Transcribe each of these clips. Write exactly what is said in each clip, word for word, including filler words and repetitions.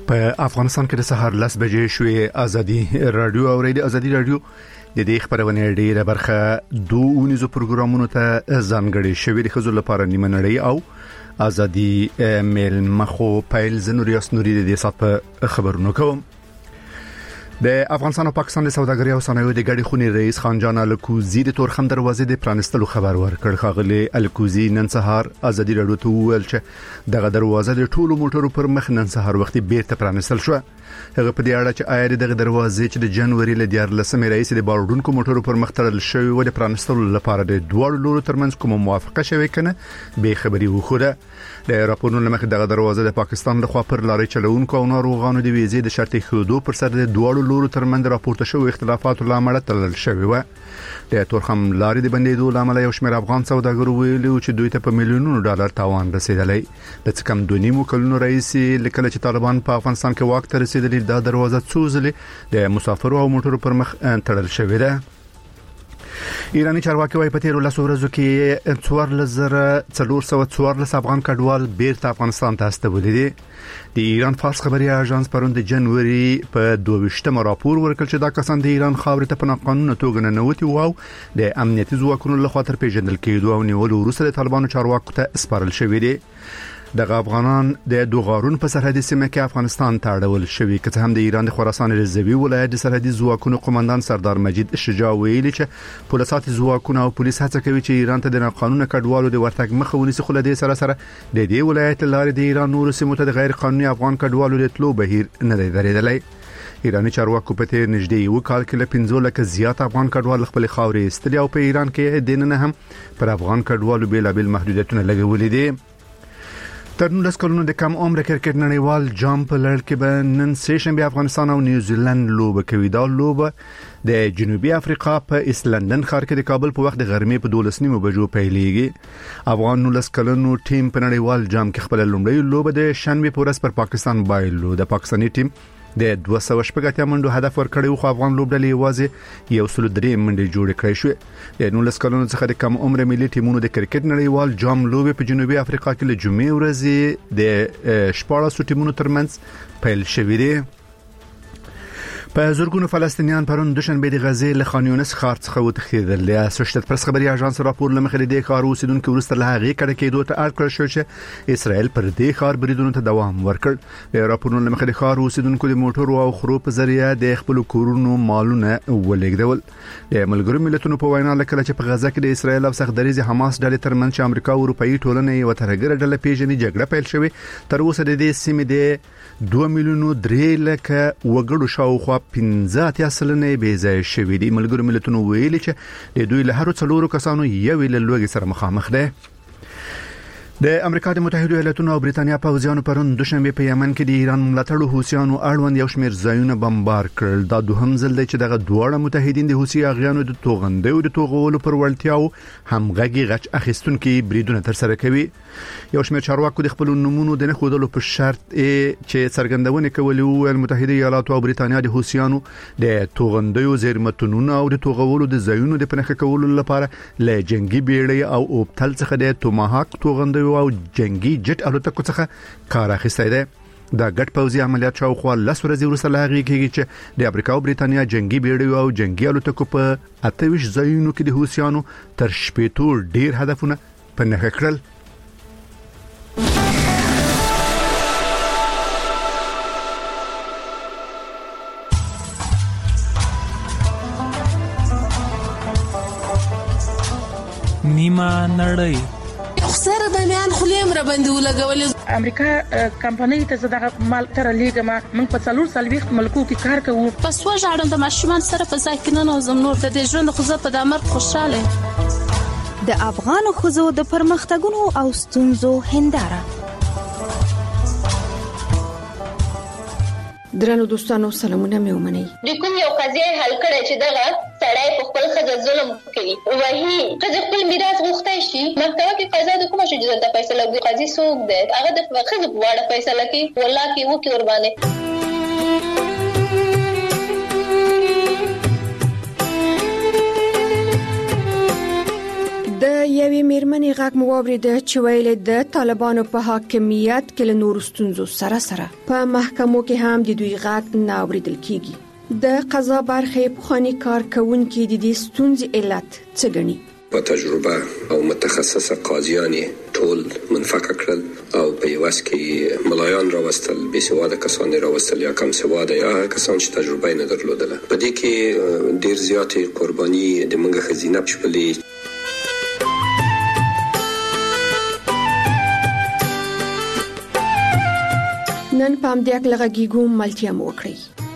په افغانستان کې د سهار لس بجې شوې. ازادي رادیو او ریډیو ازادي رادیو د دې خبرونه ډیره برخه دوه ونیزو پروګرامونو ته ځانګړي شوې د خزو لپاره نیمه نړۍ او ازادي میل مخو پایل زنوریاس نوري د دې سات په خبرونو کوم. د افغانستان او پاکستان د سوداګرۍ او صنایعو د ګډې خونې رئیس خان جان الکوزي د تورخم دروازې د پرانستلو خبر ورکړ. خاغلی الکوزي نن سهار ازادي رادیو ته وویل چې دغه دروازه د ټولو موټرو پر مخ نن سهار وختي بیرته پرانستل شو. هغه په دې اړه چې آیا دغه دروازې چې د جنوري ل دیارلسمې رئیس د باروډونکو موټرو پر مخ تړل شوی و د پرانستلو لپاره د دوه لورو ترمنځ کوم موافقه شوی کنه به خبري وخوره. د راپورونو لمخې دغه دروازه د پاکستان لخوا پر لارې چلوونکو او ناروغانو د ویزې د شرط خودو پر سر د دوه لورو ترمنځ راپورته شوی اختلافات لامل تړل شوی و. د تورخم لارې د بندیدو لامل یو شمېر افغان سوداګرو ویلي چې دوی ته په میلیونونو ډالر تاوان رسیدلی. د څه کم دوه نیمو کلونو رئیس لیکل چې طالبان په افغانستان کې واک ته رسیدلی دا دروازه څو ځلې د مسافرو او موټرو پر مخ تړل شوې ده. ایرانی چارواکي وايي په تیرو لسو ورځو کې څوارلس زره څلور سوه څوارلس افغان کډوال بیرته افغانستان ته استولي دي. د ایران فارس خبري اژانس پرون د جنوري په دوه ویشتمه راپور ورکړ چې دا کسان د ایران خاورې ته په ناقانونه توګه نه نوتي وو د امنیتي ځواکونو لخوا تر پیژندل کېدو او نیولو وروسته د طالبانو چارواکو ته سپارل شوې دي. دغه افغانان د دوغارون په سرحدي سیمه کې افغانستان ته اړول شوی که هم د ایران د خراسان رضوی ولایت د سرحدي ځواکونو قومندان سردار مجید شجاع ویلي چې پولیسات ځواکونه او پولیس هڅه کوي چې ایران ته د ناقانونه کډوالو د ورتګ مخه ونیسي. خو له دې سره سره د دې ولایت لارې د ایران نور سیمو ته د غیر قانوني افغان کډوالو د تلو بهیر نه دی درېدلی. ایرانی چارواکو په تیر نږدې یو کال کې له پنځه لکه زیات افغان کډوال خپل خاورې استلي او په ایران کې دینه هم پر افغان کډوالو بیلابل محدودیتونه لګولې دي. تر نولس کلونو د کم عمر کرکټ نړیوال جام په لړ کې به نن سه شنبه افغانستان او نیوزیلند لوبه کوي. دا لوبه د جنوبي افریقا په ایسلندن ښار کې د کابل په وخت د غرمې په دولس نیمو بجو پیلېږي. افغان نولس کلونو ټیم په نړیوال جام کې خپل لومړی لوبه د شنبه په ورځ پر پاکستان بایلو. د پاکستاني ټیم د دوه سوه شپږ اتیا منډو هدف ورکړی خو افغان لوبډلې یوازې یو سل درې منډې جوړې کړې شوې. د نولس کلونو څخه د کم عمر ملي ټیمونو د کرکټ نړیوال جام لوبې په جنوبي افریقا کې له جمعې ورځې د شپاړسو ټیمونو ترمنځ پیل شوې دي. په زورګونو فلسطینیان پرون دوشنبه د غزې له خان یونس ښار څخه وتښتېدل. د اسوسییټډ پریس خبري اژانس راپور لمخې د ښار اوسیدونکو ورسته له هغې کډه کېدو ته اړ کړل شو چې اسرائیل پر دې ښار بریدونو ته دوام ورکړ. د راپورونو لمخې د ښار اوسیدونکو د موټرو او خرو په ذریعہ د خپل کورونو مالونه ولېږدول. د ملګرو ملتونو په وینا لکه چې په غزه کې د اسرائیل او سختدریز حماس ډلې ترمنځ چې امریکا او اروپאי ټولنې یو ترګره ډله پیژني جګړه پیل شوې. تر اوسه د دې سیمې د دوه میلیونو درې لکه وګړو شاوخوا پنځه اتیا سلنې بې ځای شوې دي. ملګرو ملتونو ویلي چې د دوی له هرو څلورو کسانو یو له لوږې سره مخامخ دي. د امریکا د متحده ایالاتونو او بریتانیا پوځیانو پرون دوشنبه په یمن کې د ایران ملاتړو حوثیانو اړوند یو شمېر ځایونه بمبار کړل. دا دوهم ځل دی چې دغه دواړه متحدین د حوثي اغیانو د توغندۍ او د توغولو پر وړتیاو همغږي غچ اخیستونکو بریدونه تر سره کوي. یو شمېر چارواکو د خپل نمونو د نه خودلو په شرط چې څرګندونه کوي او متحده ایالات او بریتانیا د حوثیانو د توغندۍ زیرمتونونو او د توغولو د ځایونو د پنهخ کولو لپاره له جنگي بیړۍ او اوبتل څخه د توماهاک توغندۍ او جنگي جټ الوتکو څخه کار اخیستی دی. دا ګډ پوځي عملیات شاوخوا لس ورځې وروسته له هغې کېږي چې د امریکا او بریتانیا جنگي بیړۍ او جنگي الوتکو په اته ویشت ځایونو کې د حوثیانو تر شپېتو ډیر هدفونه په نښه کړل. نیمه نړۍ سره د میان خلیم را باندې ولګول. امریکا کمپنۍ ته زړه مال تر لیګما موږ په څلور سلويخت ملکو کې کار کوو. پس وژاړم د ماشومان سره په ځای کې نه نوزم نور د دې ژوند خو زه په دمر خوشاله. د افغان خوځو د پرمختګونو او ستونزو هنداره. درنو دوستانو سلامونه مې ومنئ. د کوم یو قضیه حل کړي چې دغه سړی په خپل ښځه ظلم کوي وایي ښځه خپل میراث غوښتای شي محکمه کې قضا د کومه شي چې د فیصله کوي قاضي څوک دی هغه د ښځې په اړه فیصله کوي والله کې وکي ور باندې. د یوې میرمنې غږ مو واورېده چې ویلې د طالبانو په حاکمیت کې له نورو ستونزو سره سره په محکمو کې هم د دوی غږ نه اورېدل کیږي. د قضا برخې پخواني کارکونکي د دې ستونزې علت څه ګڼي؟ په تجربه او متخصصه قاضیان ټول منفقه کړل او په یوس کې ملایان راوستل، بې سواده کسان راوستل یا کم سواده یا کسان چې تجربه نه درلودله. په دې کې ډیر زیاتې قرباني د موږ خزینه شپلې. نن پام دې کله غږیګو ملتیا مو وکړي.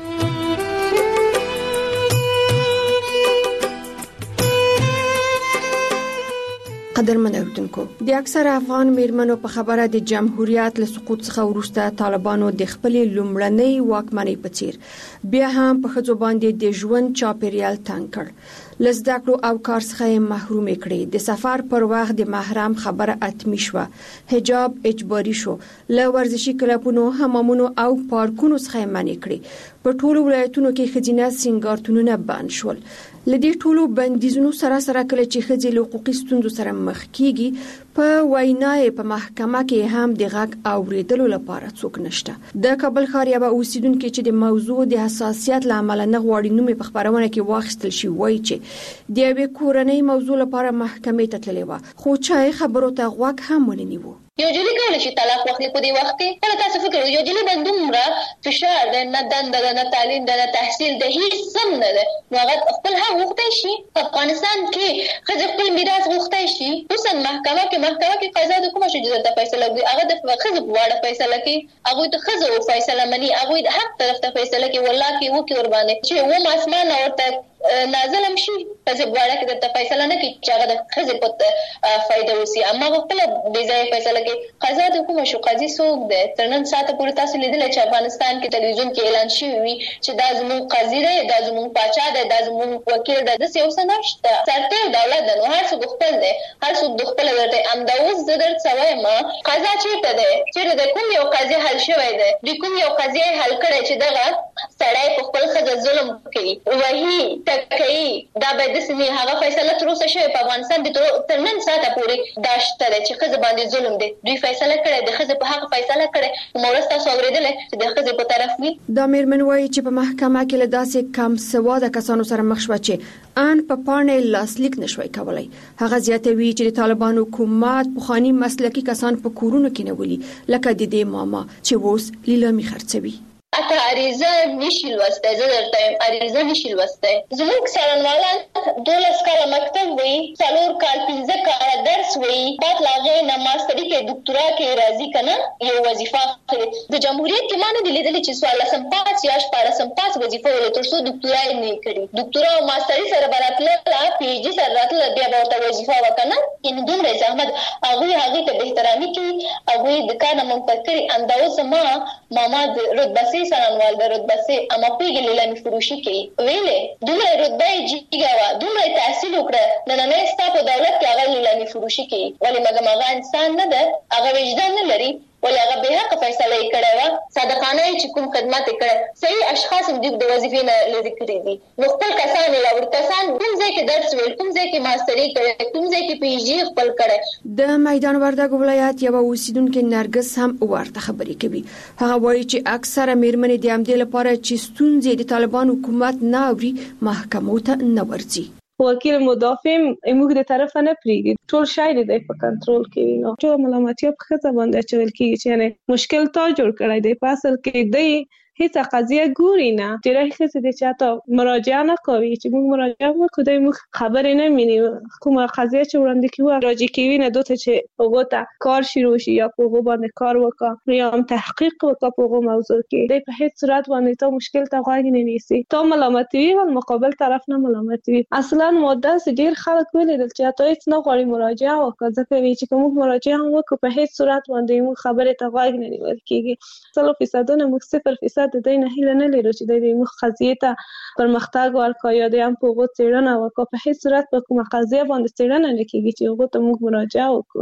قدرمن اوردونکو، د اکثر افغان میرمنو په خبره د جمهوریت له سقوط څخه وروسته طالبانو د خپل لومړنۍ واکمنۍ په څیر بیا هم په ښځو باندې د ژوند چاپیریال تنګ کړ. لزده کړو او کار څخه محروم کړي. د سفر پر وخت د محرم خبره اتمی شو، حجاب اجباري شو، له ورزشي کلبونو، حمامونو او پارکونو څخه منع کړي. په ټولو ولایتونو کې ښځینه سینګارتونونه بند شول. لدې ټولو بندیزونو سره سره کله چې ښځې له حقوقي ستونزو سره مخ کیږي، په وینای په محکمه کې هم د غږ اوریدلو لپاره څوک نشته. د کابل ښار یو اوسیدونکو چې د موضوع د حساسیت لامل نه غواړي نوم په خبرونه کې واخیستل شي، وایي چې د یوې کورنۍ موضوع لپاره محکمې ته تللی و، خو چا خبرو ته غوږ هم ونه نیو. یو جلی کولای شي طلاق واخلي په دې وخت کې. کله تاسو فکر وکړئ یو جلی باندې دومره فشار ده، نه دنده ده، نه تعلیم ده، نه تحصیل ده، هیڅ سم نه ده، نو هغه خپل حق غوښتای شي. افغانستان کې ښځې خپل میراث غوښتای شي، خصوصا محکمه کې محکمه کې قضا د کومه شي جزا فیصله کوي، هغه د ښځې په اړه فیصله کوي، هغه د ښځو فیصله مني، هغه د حق طرف ته فیصله کوي. والله کې وکي ور باندې چې و اسمان اورته نازلم شي ښځې په اړه کې د فیصله نه کوي چې هغه د ښځې په فائدہ وسی، اما خپل بې ځای فیصله کوي. قضا د کومه شو قاضي څوک دی؟ تر نن ساعته پورې تاسو لیدل چې افغانستان کې تلویزیون کې اعلان شوی وي چې دا زموږ قاضي دی، دا زموږ پاچا دی، دا زموږ وکیل دی. د څه اوسه نشته، سرته دولت دی، نو هر څوک خپل دی، هر څوک د خپل ورته امدا اوس د درد سوي ما قضا چیرته دی؟ چیرته د کوم یو قاضي حل شوی دی؟ د کوم یو قاضي حل کړی چې دغه سړی په خپل ښځه ظلم کوي، وਹੀ تکي دا به د سمي هغه فیصله تر اوسه شوی په افغانستان کې تر نن ساعته پورې داشته چې ښځه باندې ظلم دی. دوی فیصله کړې د ښځې په حق فیصله کړې، مورث تاسو اورېدل چې د ښځې په طرف وي. دا میرمن وایي چې په محکمه کې له داسې کم سواده کسانو سره مخ شوه چې ان په پاڼې لاسلیک نشوي کولای. هغه زیاتوي چې د طالبانو حکومت پخوانی مسلکي کسان په کورونو کې نیولي، لکه د دې ماما چې اوس لیلامي خرڅوي. اته عریضه نشي لوستای، زه درته عریضه نشي لوستای. زموږ څارنوالان دولس کاله مکتب وي، څلور کال پنځه کاله درس وي، بعد لاغې نه ماستري کې ډاکټرا کې راځي کنه یو وظیفه اخلي. د جمهوریت کې مانه دي لیدل چې سوال سم پاس یا شپاره سم پاس وظیفه ولې تر څو ډاکټرا یې نه کړی. ډاکټرا او ماستري سره براتله، پی ایچ ډي سره راتله، بیا به ورته وظیفه وکنه. ان دومره زحمت هغه هغه ته به احترامي کوي، هغه د کار نه منفکر انداز ما ماما د رتبه سرانوال د رتبه سي اما پیګ لیلامي فروشي کوي. ویلې دومره رتبه جیګا وا، دومره تحصیل وکړه، نن نه ستاسو دولت کې هغه لیلامي فروشي کوي. ولی مګم هغه انسان نه ده، هغه وجدان نه لري، ولی هغه به حق فیصله کړي وا. صادقانه چې کوم خدمات کړي، صحیح اشخاص هم د وظیفې نه لري کړی دي. نو خپل کسان لا ورکسان کوم ځای کې درس ویل، کوم ځای کې ماستري کړي، کوم ځای کې پی ایچ ډي خپل کړي. د میدان وردګ ولایت یو اوسیدونکو نرګس هم ورته خبرې کوي. هغه وایي چې اکثره میرمنې د امدې لپاره چې ستونزې د طالبان حکومت نه اوري محکمو ته نه ورځي. وکیل مدافع موږ د طرف نه پریږي، ټول شاید دی په کنټرول کې وي. نو ټول ملامتیا په خطا باندې چول کېږي چې یعنی مشکل تا جوړ کړی دی. په اصل کې دی هیڅ قضیه ګوري نه، ډیره هیڅ د چاته مراجعه نه کوي چې موږ مراجعه وکړو، دوی موږ خبرې نه مینی کومه قضیه چې وړاندې کیږي راځي کوي نه دوته چې هغه ته کار شروع شي یا په هغه باندې کار وکړي یا هم تحقیق وکړي په هغه موضوع کې. دوی په هیڅ صورت باندې ته مشکل ته غوږ نه نیسي، ته ملامت وي او مقابل طرف نه ملامت وي. اصلا ماده ډیر خلک ویل چې ته هیڅ نه غواړي مراجعه وکړي، ځکه چې کوم مراجعه وکړي په هیڅ صورت باندې موږ خبره ته غوږ نه نیول کیږي. سلو فیصد نه موږ صفر فیصد د دې نه هیله نه لرو چې د دې مخ قضیه ته پرمختګ ورکړي یا د هم په غو څېړنه وکړي. په هیڅ صورت په کومه قضیه باندې څېړنه نه کیږي چې هغه ته موږ مراجعه وکړو.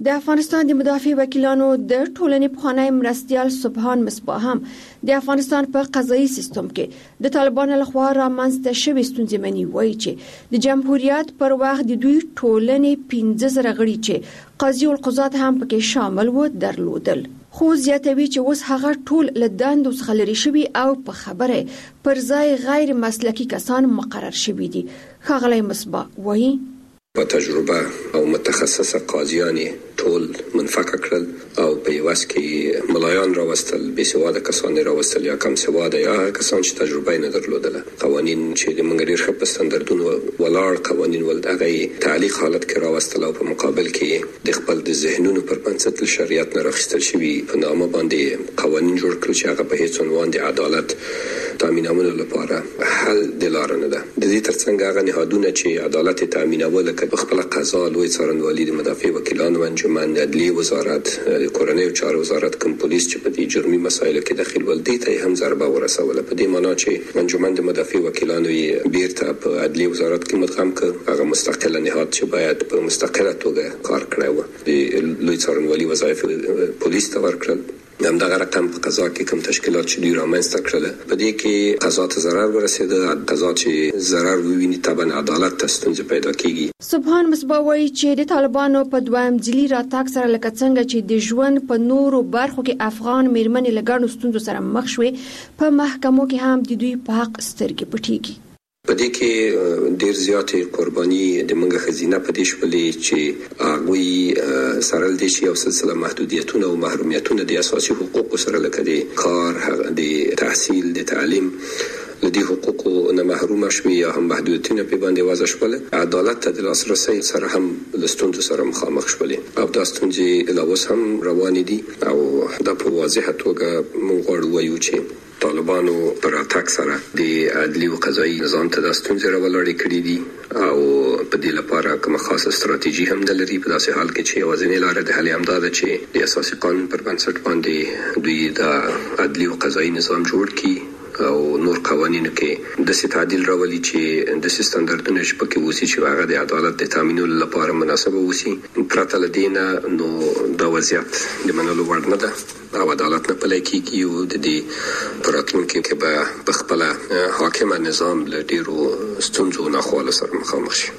د افغانستان د مدافع وکیلانو د ټولنې پخوانی مرستیال سبحان مصباح هم د افغانستان په قضایي سیستم کې د طالبانو لخوا رامنځته شوې ستونزې مني، وایي چې د جمهوریت پر وخت د دوی ټولنې پنځه زره غړي چې قاضي القضات هم پکې شامل و درلودل. خو زیاتوي چې اوس هغه ټول له دندو څخه لري شوي او په خبره پر ځای غیر مسلکي کسان مقرر شوي دي. ښاغلی مصباح وایي په تجربه او متخصصه قاضیان ټول منفک کړل او په یوس کې ملایان راوستل، بې سواده کسان راوستل یا کم سواده یا کسان چې تجربه نه درلودله. قوانین چې د موږ ډېر ښه په ستاندردونو ولاړ قوانین ول هغه تعلیق حالت کې راوستل او په مقابل کې د خپل د ذهنونو پر بنسټ شریعت نه راخستل شوی په نامه باندې قوانین جوړ کړل چې هغه په هیڅ عنوان د عدالت تامینولو لپاره حل د لار نه ده. د دې ترڅنګ هغه نهادونه چې عدالت تامینول په خپل قضا لوی څارنوالي د مدافع وکیلانو انجمن، د عدلیې وزارت، د کورنۍ چارو وزارت، کوم پولیس چې په دې جرمي مسایلو کې دخیل ول دي ته هم ضربه ورسوله. په دې معنی چې انجمن د مدافع وکیلانو یې بیرته په عدلیې وزارت کې مدغم کړ. هغه مستقله نهاد چې باید په مستقله توګه کار کړی و د لوی څارنوالي وظایف پولیس ته ورکړل. هم دغه رقم په قضا کې کوم تشکیلات چې دوی رامنځته کړل په دې کې قضا ته ضرر ورسېده. قضا چې ضرر وویني طبعا عدالت ته ستونزې پیدا کیږي. سبحان مصباح وایي چې د طالبانو په دویم ځلي راتګ سره لکه څنګه چې د ژوند په نورو برخو کې افغان میرمنې له ګڼو ستونزو سره مخ شوې، په محکمو کې هم د دوی په حق سترګې پټېږي. په دې کې ډېر زیاتې قرباني د منګه خزینه په دې شولې چې هغوی سره د شي او سلسله محدودیتونه او محرومیتونه د اساسي حقوقو سره لکه د کار، د تحصیل، د تعلیم لدی حقوقو نه محروم شوي یا هم محدودیتونه په باندې وضع شول. عدالت ته د لاسرسي سره هم لستونځ سره مخامخ شول او دا ستونزې لا اوس هم روان دي او دا په واضحه توګه موږ غواړو وایو چې طالبانو پر اتاک سره د عدلی او قضایي نظام ته د ستونزې راولړې کړې دي او په دې لپاره کومه خاصه ستراتیژي هم د لري. په داسې حال کې چې یوازینۍ لار د حل امداد چې د اساسي قانون پر بنسټ باندې دوی د عدلی او قضایي نظام جوړ کړي او نور قوانینو کې د سي تعدیل راولي چې د ستاندردونو چې پکې وسی چې هغه د عدالت د تامینولو لپاره مناسبه وسی. پرته لدينا نو د وضعیت د منلو وړ نه ده او عدالت نه پلی کیږي او د دې پراتونکو کې به په خپل حاکم نظام له ډیرو ستونزو نه خلاص سره مخامخ شي.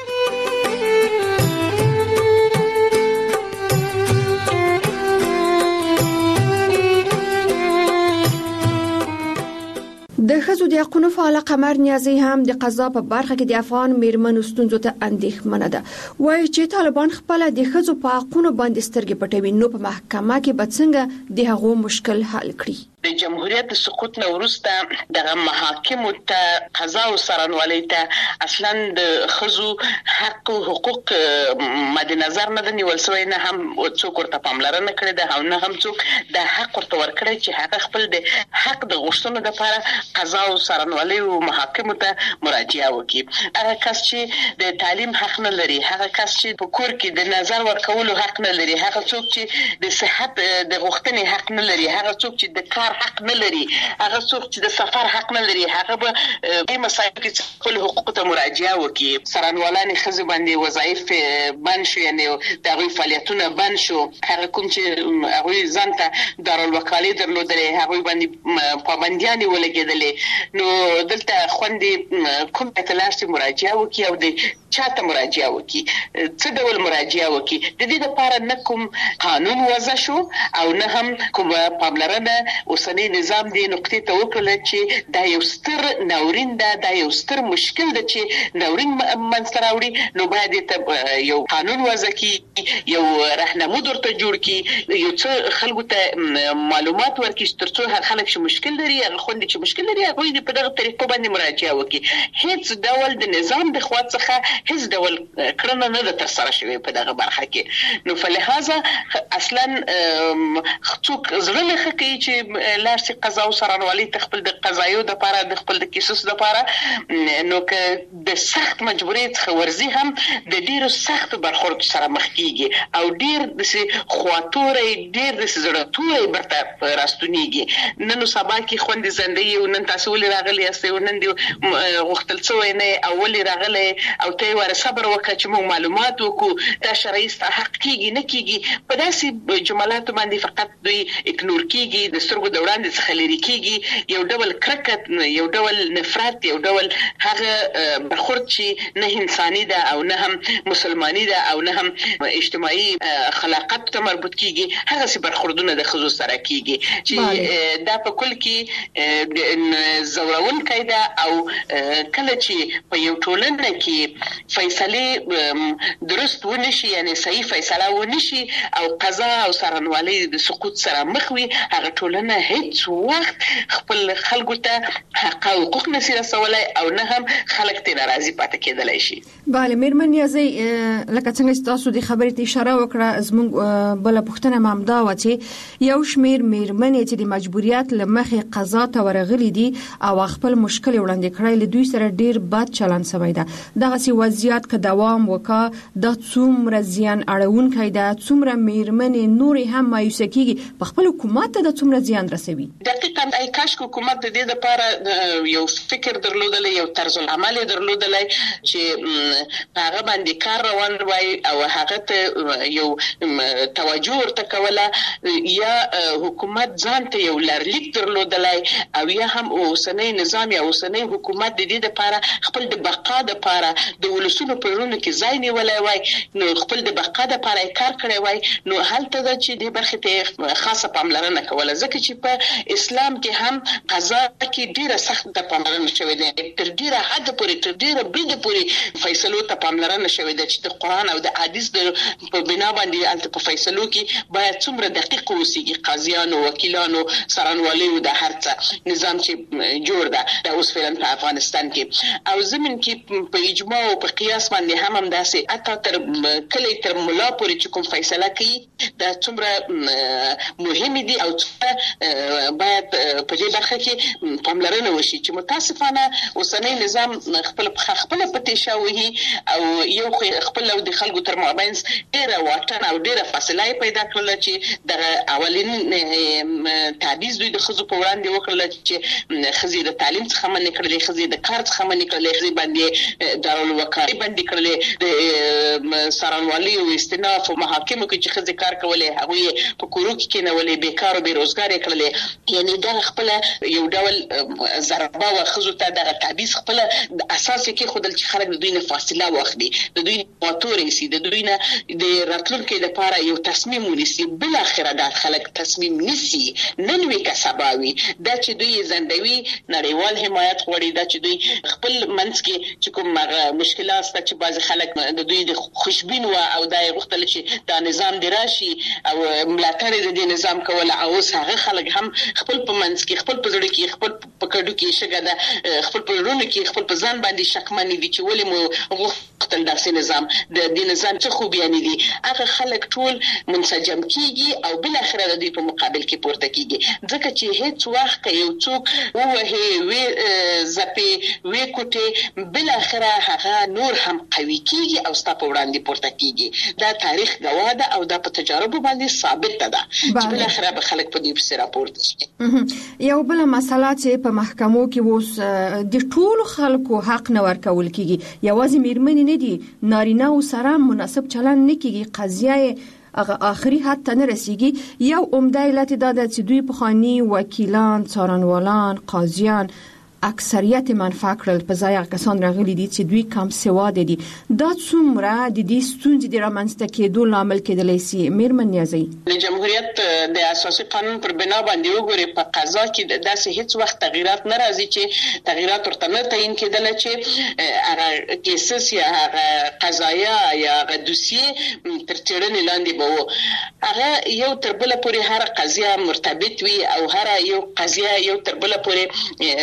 د ښځو د حقوقو فعال قمر نیازي هم د قضا په برخه کې د افغان میرمنو ستونزو ته اندېښمنه ده. وایي چې طالبان خپل د ښځو په حقوقو باندې سترګې پټوي، نو په محکمه کې به څنګه د هغو مشکل حل کړي. د جمهوریت د سقوط نه وروسته د محاکمو ته قضا او څارنوالۍ ته اصلا د ښځو حق او حقوق مد نظر نه نیول شوی، نه هم څوک ورته پاملرنه کړې ده او نه هم څوک د حق ورته ورکړی چې هغه خپل د حق د غوښتنو لپاره قضا او څارنوالۍ او محاکمو ته مراجعه وکړي. هغه کس چې د تعلیم حق نه لري، هغه کس چې په کور کې د نظر ورکولو حق نه لري، هغه څوک چې د صحت د غوښتنې حق نه لري، هغه څوک چې د کار حق نه لري، هغه څوک چې د سفر حق نه لري، هغه به په مسایلو کې خپل حقوق ته مراجعه وکړي. څارنوالان ښځې باندې وظایف بند شو، یعنی د هغوی فعالیتونه بند شو. هغه کوم چې هغوی ځان ته دارالوکالۍ درلودلې هغوی باندې پابندیانې ولګېدلې. نو دلته خوندې کوم اطلاعات مراجعه وکړي او د چاته مراجعه وکړي، څه ډول مراجعه وکړي. د دې لپاره نه کوم قانون وضع شو او نه هم کوم پاملرنه اوسنی نظام دې نقطې ته وکړل چې دا یو ستر ناورین ده، دا یو ستر مشکل ده چې ناورین منځته راوړي. نو باید ته یو قانون وضع کړي، یو راهنمود ورته جوړ کړي، یو څه خلکو ته معلومات ورکړي ترڅو هغه خلک چې مشکل لري، هغه خوندې چې مشکل لري، هغه دې په دغه طریقو باندې مراجعه وکړي. هیڅ ډول د نظام د خوا څخه هیڅ ډول کړنه نه ده ترسره شوې په دغه برخه کې. نو فلهذا اصلا څوک زړه نه کوي چې لارسي قضا او سرانوالي خپل د قضایو د لپاره د خپل د کیسو د لپاره نو که د سخت مجبوریت خورزي هم د ډیرو سخت برخورد سره مخ کیږي او ډیر د خواتورې ډیر د زړه برته راستونیږي. نن سبا کې خوند زندګي او نن تاسو ولې راغلي یاست او نن دی وختل څو نه اول راغلي او ته ور صبر وکړه چې موږ معلومات وکړو دا شرعي حق کیږي نه کیږي په داسې جملات باندې فقط دوی اګنور کیږي د سترګو د وړاندې څخه لري کیږي یو ډول کرکټ یو ډول نفرت یو ډول هغه برخورد چې نه انساني ده او نه هم مسلماني ده او نه هم اجتماعي خلاقت ته مربوط کیږي هغه سي برخوردونه د خصوص سره کیږي چې دا په کل کې زورون کیده او کله چې په یو ټولنه کې فیصله درست ونشي یعنی صحیح فیصله ونشي او قضا او سرنوالي د سقوط سره مخ وي هغه ټولنه هیڅ وخت خپل خلکو ته حق او حقوق نشي رسولای او نه هم خلک ته ناراضي پاتې کېدلای شي. bale میرمن یازي لکه څنګه تاسو د خبرې ته اشاره وکړه زموږ بل پښتنه مامدا و چې یو شمیر میرمن چې د مجبوریت لمخې قضا ته ورغلي دي او خپل مشکل وړاندې کړی له دوی سره ډیر بد چلند شوی ده دغه سی وضعیت که دوام وکړي د څومره زیان اړونکي ده څومره میرمن نور هم مایوس کیږي په خپل حکومت ته د څومره زیان رسوي. دقیقاً ای کاش حکومت د دې لپاره یو فکر درلودل یو طرز العمل درلودل چې هغه باندې کار روان وای او هغه ته یو توجه ورته کوله یا حکومت ځان ته یو لارلیک درلودلای او یا هم اوسنۍ نظام یا اوسنۍ حکومت د دې لپاره خپل د بقا لپاره د ولسونو په ورونو کې ځای نیولای وای نو خپل د بقا لپاره کار کړی وای نو هلته د چې د برخه ته خاصه پاملرنه کوله ځکه چې په اسلام کې هم قضا کې ډیره سخت د پاملرنه شوې ده تر ډیره حد پورې تر ډیره بده پورې فیصلو ته پاملرنه شوې ده چې د قران او د حدیث په بنا باندې الته په فیصلو کې باید څومره دقیق اوسېږي قاضیانو وکیلانو سرانوالیو د هرڅه نظام چې جوړ ده د اوس فعلا په افغانستان کې او زمين کې په اجماع او په قیاس باندې هم هم داسې اته تر کله تر ملا پورې چې کوم فیصله کوي دا څومره مهم دي او باید په دې برخه کې پاملرنه وشي چې متاسفانه اوسنۍ نظام خپل خپل پټې شوی او یو خپل او د خلکو تر مابین ډیره واټن او ډیره فاصله پیدا کړل چې د اولین تعبیز دوی د خزو په وړاندې وکړل چې خزي د تعلیم څخه منې کړلې خزي د کار څخه منې کړلې خزي باندې دارالوقایع باندې کړلې د سرانوالي او استناف او محاکمو کې چې خزي کار کولې هغه په کورو کې کېنولې بیکار او بیروزګار کړلې یعنی دا خپل یو ډول ضربه او خزو ته د تعبیز خپل اساس کې خودل چې خلک د دوی نه فاصله واخلي د دوی موتورې سي د دوی نه د راتلونکو لپاره یو تصمیم ونیسي بل اخر د خلک تصمیم نسی نن وی کا سباوي دا چې دوی زندوي نړیوال حمایت غوړي دا چې دوی خپل منځ کې چې کوم مشکلات ست چې بعض خلک د دوی د خوشبین و او دای غوښتل چې دا نظام دراشي او ملاتړ د دې نظام کول او هغه خلک هم خپل په منځ کې خپل په ځړ کې خپل په کډو کې شګه ده خپل په ورونو کې خپل په ځان باندې شکمن دي چې ولې مو غوښتل داسې نظام د دې نظام څخه خو بیان دي هغه خلک ټول منسجم کیږي او بل اخر د دې په مقابل کې پورته کیږي ځکه چې هیڅ وخت یو څوک وه وی زپی وی کوټه بل اخر هغه نور هم قوي کیږي او ستاسو وړاندې پورته کیږي دا تاریخ گواه ده او دا په تجارب باندې ثابت ده چې بل اخر به خلک په دې په راپورته شي. یو بل مسله چې په محکمو کې ووس د ټول خلکو حق نه ورکول کیږي یوازې میرمنې نه دي نارینه او سره مناسب چلند نه کیږي قضیه اغه آخري حد ته نه رسیږي یو عمده علت دا ده چې دوی په خاني وکیلان څارنوالان قاضیان اکثریت منفعه کړل په ځای کسان راغلي دي چې دوی کم سواد دي دا څومره د دې ستونزې د رامنځته کېدو لامل کېدلی سي. میرمن نیازي د جمهوریت د اساسي قانون پر بنا باندې وګوري په قضا کې داسې هیڅ وخت تغیرات نه راځي چې تغیرات ورته نه تعین کېدل چې هغه کیسس یا هغه قضایا یا هغه دوسیه تر څېړنې لاندې به وو هغه یو تر بل پورې هر قضیه مرتبط وي او هر یو قضیه یو تر بل پورې هغه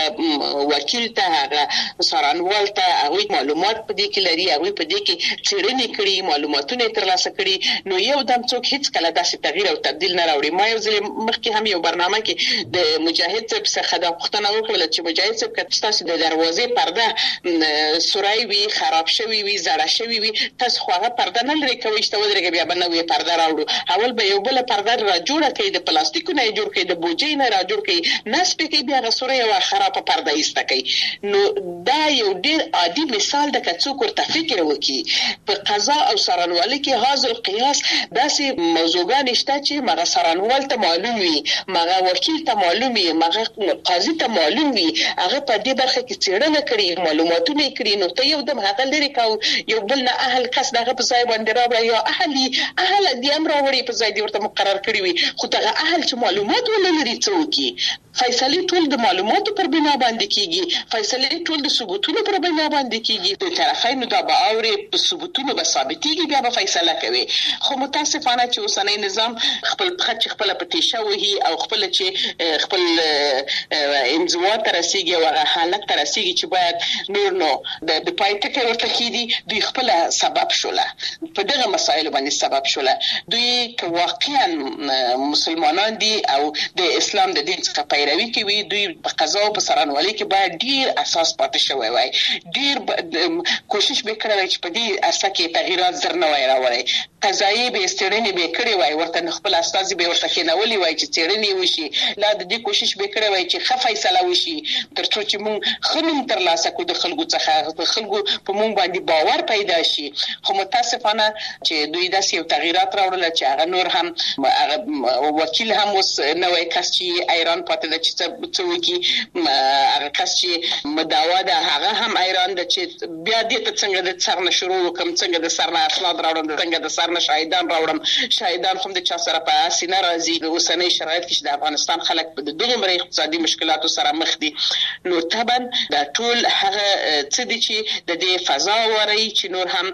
هغه وکیل ته هغه سارنوال ته هغه معلومات په دې کې لري، هغه په دې کې څېړنې کړي، معلوماتونه ترلاسه کړي، نو یو دم څوک هیڅ کله داسې تغییر او تبديل نه راوړي. ما یو ځل مخکې هم یو برنامه کې د مجاهد صاحب څخه د پوښتنه وکړه چې مجاهد صاحب که تاسو د دروازې پرده سورای وي، خراب شوی وي، زړه شوی وي، تاسو خو هغه پرده نه لري کوي چې ودرېږي بیا به نوې پرده راوړو، اول به یو بل پرده را جوړه کړي، د پلاستیکو نه جوړ کړي، د بوجۍ نه را جوړ کړي، نسب کې بیا هغه سورای او خراب پرده ایسته کوي. نو دا یو ډیر عادي مثال د کڅو ورته فکر وکړي. په قضا او سارنوالي کې حاضر قیاس داسې موضوعګان شته چې مغه سارنوال ته معلوم وي، مغه وکیل ته معلوم وي، مغه قاضي ته معلوم وي، هغه په دې برخه کې څېړنه کړي، معلوماتونه کړي، نو ته یو دم هغه لري کاو یو بل نه اهل کس دغه په ځای باندې راوړي یا اهلي اهل دې امر راوړي په ځای دې ورته مقرر کړی وي، خو دغه اهل چې معلومات ولري څوک فیصله ټول د معلوماتو پر بنا باندې کیږي، فیصله ټول د ثبوتونو پر بنا باندې کیږي، د طرفینو دا به اوري په ثبوتونو به ثابتيږي، بیا به فیصله کوي. خو متاسفانه چې اوسنۍ نظام خپل خط خپل پټیشه وهي او خپل چې خپل انزوا تر رسیدي او هغه حالت تر رسیدي چې باید نور نو د پایټک ورته کیدي، دوی خپل سبب شوله په دغه مسایلو باندې سبب شوله. دوی که واقعا مسلمانان دي او د اسلام د دین څخه پیروي کوي، دوی په قضا او په سارنوالي کې باید ډیر اساس پاتې شوی وای، ډیر کوشش وکړي چې په دې اساس کې تغیرات زر نه وای راوړي، قضایي به ستړنی به کړی وای، ورته خپل استاد به ورته کېنولي وای چې څېړنې وشي، لا د دې کوشش وکړي وای چې ښه فیصله وشي، ترڅو چې موږ خنوم تر لاسه کو د خلکو څخه د خلکو په موږ باندې باور پیدا شي. خو متاسفانه چې دوی داسې یو تغیرات راوړل چې هغه نور هم هغه وکیل هم اوس نوې کس چې ایران پاتې د چې څوکي هغه کس چې مدعوا ده هغه هم ایران د چې بیا دې ته څنګه د څرنه شروع وکم، څنګه د سرنه اسناد راوړم، څنګه د سرنه شاهدان راوړم، شاهدان هم د چا سره په اسینه راځي. د اوسنۍ شرایط کې چې د افغانستان خلک په دغه مری اقتصادي مشکلاتو سره مخ دي، نو طبعا دا ټول هغه څه دي چې د دې فضا وري چې نور هم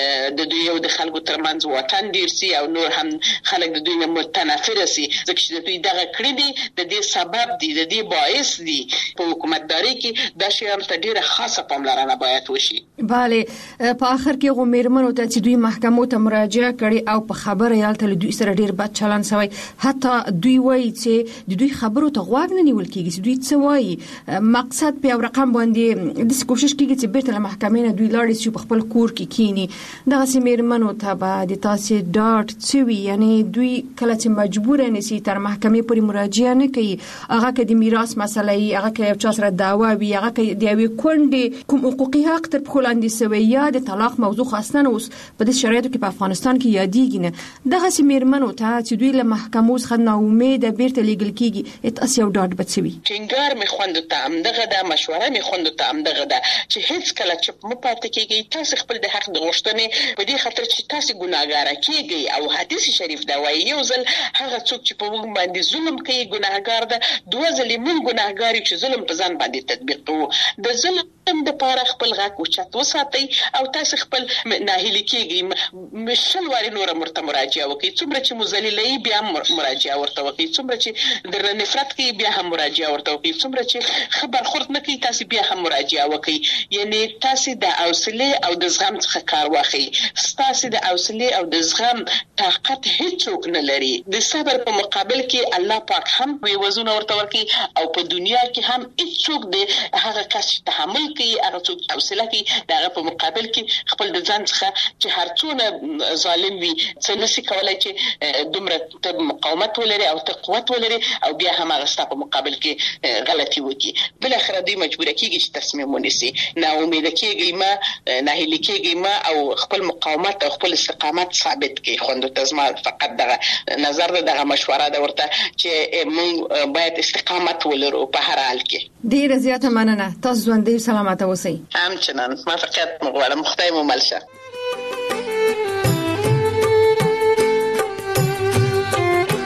د دوی او د خلکو ترمنځ وطن ډیر سي او نور هم خلک د دوی نه متنافر سي، ځکه چې د دوی دغه کړی دي د دې سبب دي، د دې باعث دي. په حکومتداري کې دا شی هم ډیره خاصه پاملرنه باید وشي. bale په اخر کې غومرمنو ته چې دوی محکمو ته مراجعه کړي او په خبره یالته دوی سره ډیر بد چلن شوی، حتی دوی وایي چې د دوی خبرو ته غوږ نه نیول کیږي، دوی څه وایي مقصد په رقم باندې د کوشش کیږي چې بیرته له محکمې نه دوی لاړ شي په خپل کور کې کینی. دغه سیمرمنو ته به د تاسو ډاټ چوي، یعنی دوی کله چې مجبور نه سي تر محکمې پورې مراجعه نه کوي، هغه کې د میراث مسله ای، هغه کې یو چا سره دعوا وي، هغه کې د یوې کونډې کوم حقوقي حق تر پخلاندې سوی یا د طلاق موضوع خاصه اوس په دې شرایطو کې په افغانستان کې یادېږي نه. دغه سیمرمنو ته چې دوی له محکمو څخه نا امید بیرته لیږل کیږي، تاسو یو ډاټ بچوي. ټینګار می خوند ته هم دغه د مشوره می خوند ته هم دغه د چې هیڅ کله چې مو پاتې کیږي، تاسو خپل د حق د غوښتنې په دې خاطر چې تاسو ګناهګار کیږي، او حدیث شریف دا وایي یو ځل هغه څوک چې په موږ باندې ظلم کوي ګناهګار ده، دوه ځلې موږ ګناهګار یو چې ظلم په ځان باندې تطبیق کوو. د ظلم د پاره خپل غاک اوچت وساتئ او تاسو خپل ناهیلي کیږي، مشل واري نور مرته مراجعه وکړي، څومره چې مذلیلې بیا مراجعه ورته وکړي، څومره چې در نفرت کې بیا هم مراجعه ورته وکړي، څومره چې خبر خورد نه کوي تاسو بیا هم مراجعه وکړي. یعنی تاسو د حوصله او د زغم څخه کار واخلئ. تاسو د حوصله او د زغم طاقت هیڅوک نه لري. د صبر په مقابل کې الله پاک هم وی وزونه ورته ورکړي، او په دنیا کې هم هیڅوک د هغه کس تحمل کوي، هغه څوک حوصله کوي، دغه په مقابل کې خپل د ځان څخه چې هر څونه ظالم وي څه نشي کولای چې دومره ته مقاومت ولري او ته قوت ولري او بیا هم هغه ستاسو په مقابل کې غلطي وکړي. بل اخر دوی مجبور کیږي چې تصمیم ونیسي، نه امید کیږي ما نه هلي کیږي ما او خپل مقاومت او خپل استقامت ثابت کړي. خوند ته زما فقط دغه نظر دغه مشوره ده ورته چې موږ باید استقامت ولرو په هر حال کې. ډیره زیاته مننه، تاسو ژوندۍ سلامت اوسئ. همچنان ما فقط مغواړم خدای مو مل شه.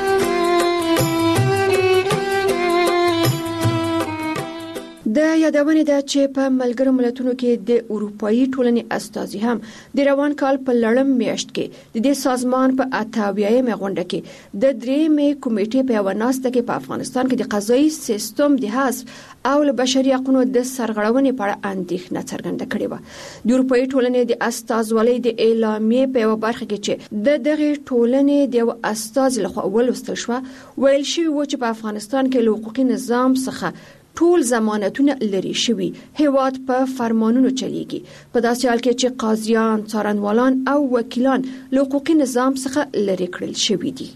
د یادونې روانه ده چې په ملګرو ملتونو کې د اروپאי ټولنې استازي هم د روان کال په لړم میاشت کې د دې سازمان په اتاویایم غونډه کې د درېمې کمیټې په وناسته کې په افغانستان کې د قضایي سیستم د حذف او له بشري حقوقو د سرغړونې په اړه اندېښنه څرګنده کړې و. د اروپאי ټولنې د استازولۍ د اعلامیې په یو برخه کې چې د دغه ټولنې د یو استاز لخوا ولوستل شو ویل شوی و چې په افغانستان کې له حقوقي نظام څخه ټول ضمانتونه لري شوی هیواد په فرمانونو چلیږي په داسې حال کې چې قاضیان، څارنوالان او وکیلان له حقوقي نظام څخه لري کړل شوی دي.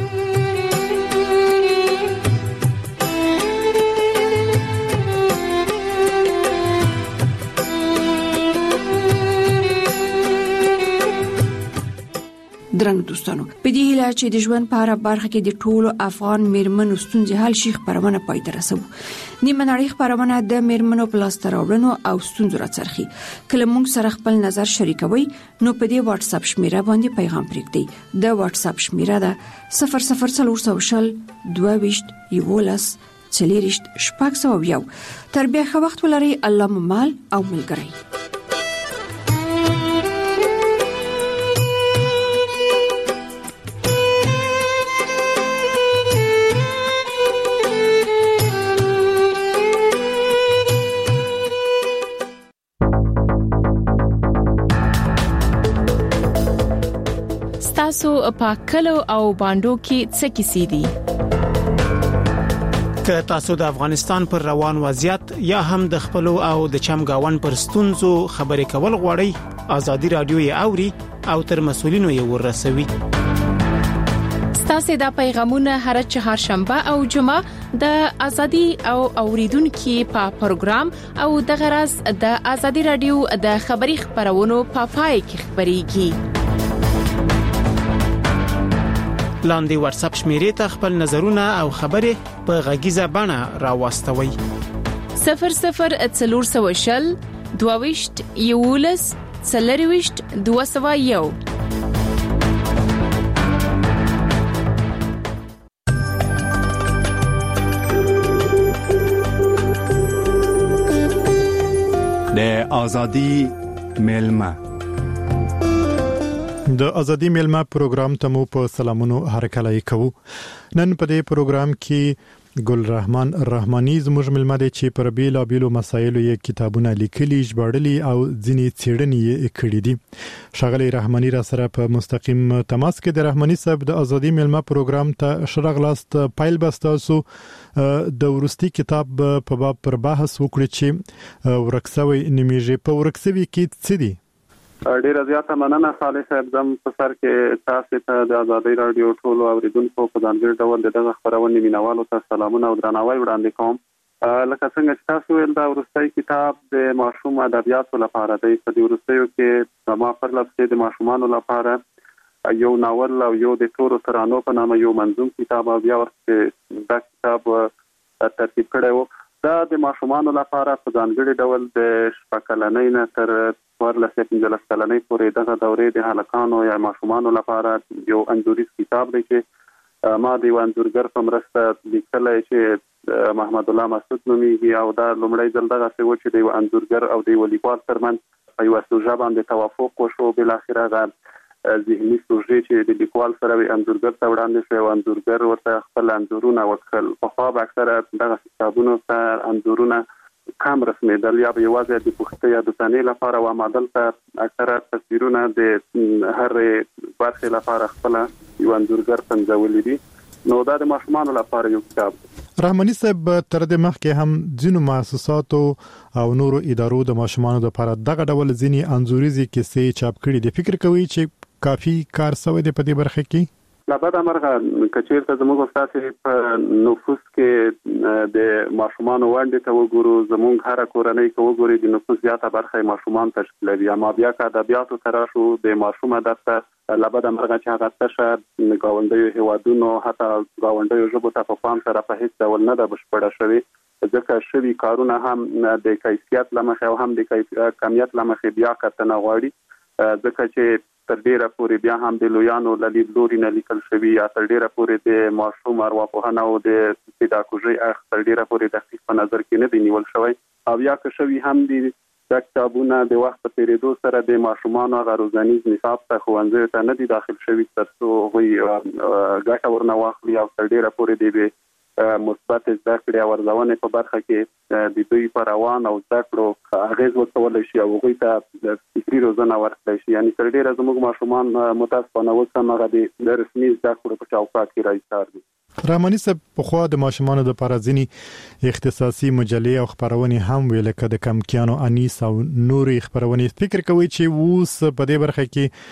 درنګ دوستانو په دې هیله چې د ژوند په اړه برخه کې د ټولو افغان میرمنو ستونزې حل شي خبرونه پای ته رسو. نیمه نړۍ خبرونه د میرمنو په لاس راوړنو او ستونزو راڅرخي. کله موږ سره خپل نظر شریکوي نو په دې واتس اپ شمیره باندې پیغام پرېږدئ. د واتس اپ شمیره ده صفر صفر څلور شل دوه ویشت یولس څلېرشت شپږ سوه یو. تر بیا ښه وخت ولرئ. الله مو مال او ملګری. تاسو په کلو او باندو کې څه کیسې دي؟ که تاسو د افغانستان پر روان وضعیت یا هم د خپل او د چمګاون پر ستونزو خبرې کول غواړئ، ازادي رادیو یې اوري او تر مسولینو یې ورسوي. ستاسو د پیغامونه هر چهارشنبه او جمعه د ازادي او اوریدونکو په پروګرام او د غرض د ازادي رادیو د خبري خبرونو په پای کې خبريږي. لاندې واتس اپ شمیرې ته خپل نظرونه او خبرې په غږیزه بڼه راوستوي. صفر صفر څلور شل دوه ویشت یولس څلرویشت دوه سوه یو. د ازادي ملما د ازادي ملما پروګرام ته مو په سلامونو هرکلای کوو. نن په دې پروګرام کې ګل رحمان رحماني زموږ ملما دی چې پر بیلا بیلو مسایلو یې کتابونه لیکلي، ژباړلي او ځینې څېړنې یې کړې دي. ښاغلی رحماني را سره په مستقیم تماس کې د رحماني صاحب د ازادي ملما پروګرام ته شرغلاست. پایل بستاسو د ورستي کتاب په باب پر بحث وکړي چې ورکسوي نمیږي. په ورکسوي کې څه دي؟ ډیره زیاته مننه صالح صاحب. زم په سر کې تاسو ته د ازادي رادیو ټولو اوریدونکو په ځانګړي ډول دغه خبرونه مینوالو ته سلامونه او درناوی وړاندې کوم. لکه څنګه چې تاسو ویل دا ورستي کتاب د ماشوم ادبیاتو لپاره دی. په دې ورستیو کې ما پر لپاره د ماشومانو لپاره یو ناول او یو د تورو ترانو په نامه یو منظوم کتاب او بیا ورته دا کتاب ترتیب کړی و. دا د ماشومانو لپاره په ځانګړي ډول د شپږ کلنۍ نه تر څوارلس پنځلس کلنۍ پورې دغه دورې د هلکانو یا ماشومانو لپاره یو انځوریز کتاب دی چې ما د یو انځورګر په مرسته لیکلی چې محمد الله مسعود نومیږي او دا لومړی ځل دغسې و چې د یو انځورګر او د یو لیکوال ترمنځ په یوه سوژه باندې توافق وشو. بالاخره هغه ذهني سوژې چې د لیکوال سره وي انځورګر ته وړاندې شوی او انځورګر ورته خپل انځورونه وکړل. پخوا به اکثره دغه کتابونو ته انځورونه کم رسمېدل یا به یوازې د پوښتنې یا د تنې لپاره و، اما دلته اکثره تصویرونه د هرې برخې لپاره خپل یو انځورګر پنځولي دي. نو دا د ماشومانو لپاره یو کتاب دی. رحماني صاحب تر دې مخکې هم ځینو مؤسساتو او نورو ادارو د ماشومانو لپاره دغه ډول ځینې انځوریزي کیسې چاپ کړي دي. فکر کوي چې کافي کار شوی دی په دې برخه کې؟ لا بعد امرغه کچېرته زموږ استاد په نفوس کې د ماشومان وړاندې ته وګورو، زموږ هر کورنۍ کې وګوري د نفوس زیاته برخه ماشومان تشکیلوي. اما بیا که ادبیاتو ته راشو د ماشوم ادب لا بعد امرغه چې هغه څه ګاونډیو هیوادونو حتی ګاونډیو ژبو ته په پام سره په هیڅ ډول نه ده بشپړه شوې، ځکه شوي کارونه هم د کیفیت له مخې او هم د کمیت له مخې بیا کتنه غواړي، ځکه چې تر ډیره پورې بیا هم د لویانو له لیدلوري نه لیکل شوي یا تر ډیره پورې د ماشوم ارواپوهنه او د پیداګوژي اخ تر ډیره پورې دقیق په نظر کې نه دی نیول شوی. او یا که شوی هم دي د کتابونه د وخت په تیریدو سره د ماشومان او غروزنیز نصاب ته خوندې ته نه دي داخل شوی ترڅو وي ګټه ورنه واخلي او تر ډیره پورې دی مثبت زده کړې او ارزونه په برخه کې د دوی پر روان او زده کړو اغیز ورکول شي او هغوی ته د فکري روزنه ورکړي شي. یعنی تر ډیره زموږ ماشومان متاسفانه اوس هم هغه د رسمي زده کړو په چوکاټ کې راځي دي. رحماني صاحب په خوا د ماشومانو د پارازینی اختصاصي مجلې او خبرونه هم ویل کده کم کیانو انیس او نورې خبرونه فکر کوي چې اوس په دې برخه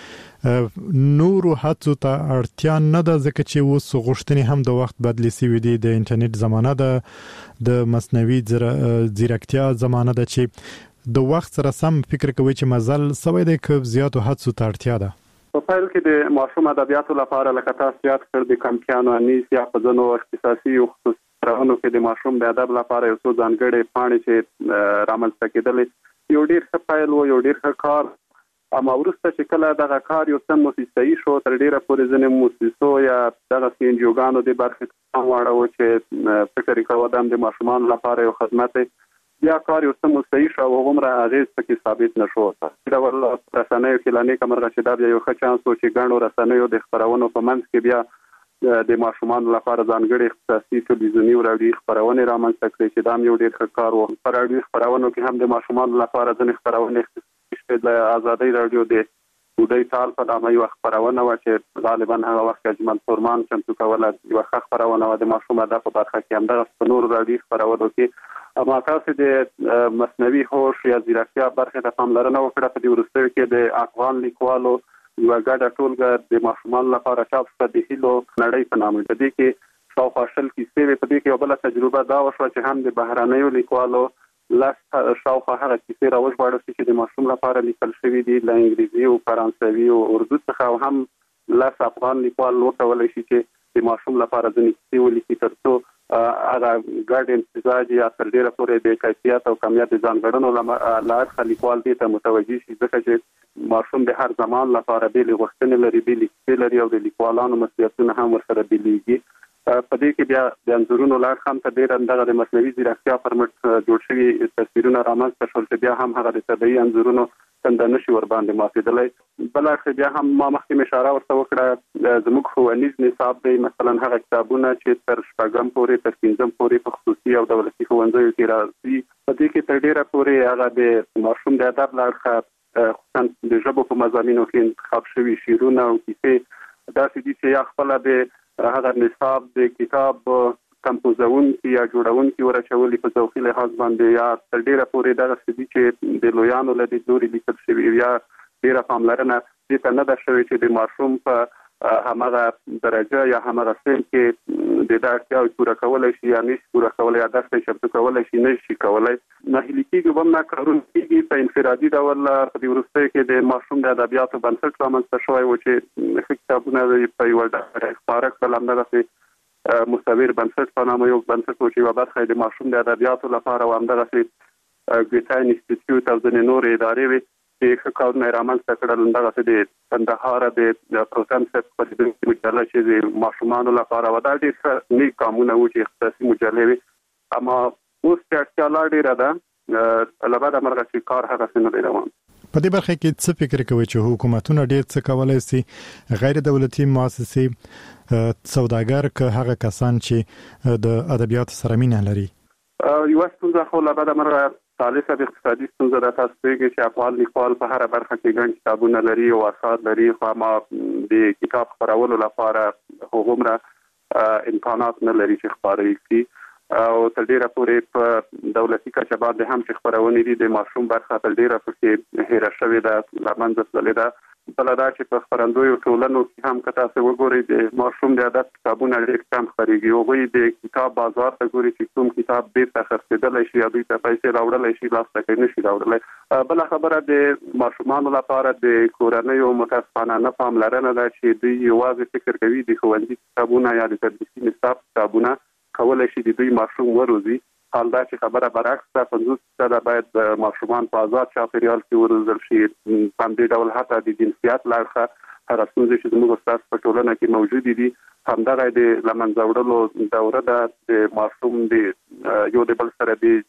کې نورو هڅو ته اړتیا نه ده ځکه چې اوس غوښتنې هم د وخت بدلی سوي دي د انټرنیټ زمانہ ده د مصنوعي ځیرکتیا زمانہ ده چې د وخت سره سم فکر کوي چې مزل سوي د کب زیاتو هڅو ته اړتیا ده. په پیل کې د ماشوم ادبیاتو لپاره لکه تاسو یاد کړ د کمپیانو انیس یا په ځینو اختصاصي او خصوصي کې د ماشوم د ادب لپاره یو څو ځانګړي پاڼې چې رامنځته کېدل یو ډیر ښه پیل و یو ډیر ښه کار. اما ورسته چې کله دغه کار یو څه موسسي شو تر ډیره پورې ځنې موسسو یا دغه سینجوګانو د برخې هم واړو چې فکر کوو د ماشومان لپاره یو خدمت بیا کار یو څه موسسي شو او عمره اغیز پکې ثابت نشو. دا ول رسنیو کې لانی کمرغه چې دا یو ښه چانس و چې ګڼو رسنیو د خبرونو په منځ کې بیا د ماشومان لپاره ځانګړي اختصاصي ټلویزیوني او راډیو خبرونه رامنځته کړي چې دا یو ډیر ښه کار و. په راډیو خبرونو کې هم د ماشومان لپاره ځنې خبرونه د آزادۍ راډیو د ودی تال په نامه یو خبرونه و چې غالبا هغه وخت اجمل فرمان چمتو کوله یو خبرونه و د ماشومان د په برخه کې هم دغه نور راډیو خبرونه کې اما تاسو د مصنوعي هوش یا ځیرکتیا برخه ته پاملرنه وکړه. په دې ورستیو کې د افغان لیکوالو یو ګډه ټولګه د ماشومان لپاره چاپ شوه د هیلو نړۍ په نامه. د دې کې شاوخوا شل کیسې په دې کې یو بل تجربه دا وشوه چې هم د بهرنیو لیکوالو لاس شاوخوا هغه کیسې راوژباړل چې د ماشوم لپاره لیکل شوی دي له انګلیزي او فرانسوي او اردو څخه او هم لاس افغان لیکوال وکولای شي چې د ماشوم لپاره ځینې کیسې ولیکي ترڅو هغه ګډ امتزاج یا تر ډیره پورې د کیفیت او کمیت ځانګړنو لاره لیکوال دي ته متوجي شي ځکه چې ماشوم د هر زمان لپاره بیل غوښتنې لري بیل کیسې لري او د لیکوالانو مسؤلیتونه هم ورسره بیلېږي. په دې کې بیا د انځورونو لار هم ته ډیر اندغه د مصنوعي ځیرکتیا پر مټ جوړ شوی تصویرونه رامنځته شول چې بیا هم هغه د طبيعي انځورونو څنګه نشي ور باندې ماتېدلی. بل اخر بیا هم ما مخکې اشاره ورته وکړه زموږ ښوونیز نصاب دی مثلا هغه کتابونه چې تر شپږم پورې تر پنځم پورې په خصوصي او دولتي ښوونځیو کې راځي په دې کې تر ډیره پورې هغه د ماشوم د ادب لارښه خصوصا د ژبو په مضامینو کې انتخاب شوي شعرونه او کیسې داسې دي چې یا خپل د هغه نصاب د کتاب کمپوزون کی یا جوړون کی ورچولې په ذوقي لحاظ باندې یا تر ډیره پورې دغه ستدي چې د لویانو لدی دوري لیکل شوی یا ډیره پاملرنه دې ته نه ده شوی چې د ماشوم په همغه درجه یا همغه سن کې د داړتیا پوره کولای شي یا نشي پوره کولای یا درس شرط کولای شي نشي کولای. نه هلیکي کوم نه کارون کیږي په انفرادي ډول په دې ورسته کې د ماشوم د ادبیاتو بنسټ رامنځته شوی و چې کتابونه په یو ډول خبره کلم نه راځي مستویر بنسټ په نامه یو بنسټ چې یو برخه د ماشوم د ادبیاتو لپاره و همدغه ګیټاین انسټیټیوټ او د نور ادارې وي چې کارونه رامنځته کړل دغه د کندهار د پروګرام سیټ په دې مجله چې د ماشومان لپاره ودا ډېر نیک کارونه و چې اختصاصي مجله وي. اما اوس چې اړتیا ډېره ده لبعد مرغه چې کار هغه څنګه روان. په دې برخه کې څه فکر کوي چې حکومتونه ډېر څه کولای شي غیر دولتي مؤسسې سوداګر که هغه کسان چې د ادبیات سره مینه لري؟ یو څه خو لبعد مرغه ثالثه د اقتصادي ستونزه د تاسو کې چې افغان لیکوال په هر برخه کې ګڼ کتابونه لري او اثار لري خو ما د کتاب خپرولو لپاره هغومره امکانات نه لري چې خبرې کړي او تر ډیره پورې په دولتي کچه باندې هم چې خبرونه دي د ماشوم برخه تر ډیره پکې هېره شوې ده لمنځه تللې ده. بل دا چې په خبرندویو ټولنو کې هم که تاسو وګورئ د ماشوم د ادب کتابونه ډېر کم خپرېږي. هغوی د کتاب بازار ته ګوري چې کوم کتاب بیرته خرڅېدلی شي یا دوی ته پیسې راوړلی شي لاس ته کوي نشي راوړلی. بله خبره د ماشومانو لپاره د کورنیو متاسفانه نه پاملرنه ده چې دوی یوازې فکر کوي د ښوونځي کتابونه یا د تدریسي نصاب کتابونه کولای شي د دوی ماشوم وروزي. حال دا چې خبره برعکس ده پنځوس فیصده باید ماشومان په آزاد چاپیریال کې وروزل شي. په همدې ډول حتی د جنسیت لارښه هر څه چې موږ استاد په ټولنه کې موجود دي همدغه د لمنځوړلو دوره د ماشوم د یو د بل سره د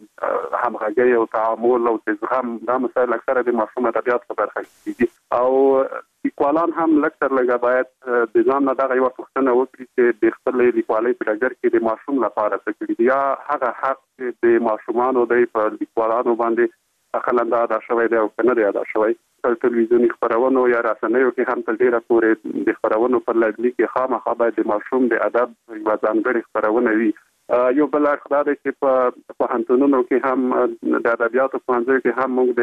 همغږي او تعامل او تزغم دا مسایل اکثره د ماشوم ادبیات په برخه کې دي او لیکوالان هم لکتر لګا باید د ځان نه دغه یو پوښتنه وکړي چې د خپل لیکوالۍ په ډګر کې د ماشوم لپاره څه کړي دي یا هغه حق د ماشومانو د په لیکوالانو باندې خلنده ادا شوی دی او کنه دی ادا شوی په ټلویزیونی خبرونو یا رسنیو کې هم تل ډیره پورې د خبرونو پر لړلې کې خامخا باید د ماشوم د ادب یو ځانګړي خبرونه وي یو بل اخبار چې په پوهنتونونو کې هم د ادبیاتو پوهنځي کې هم موږ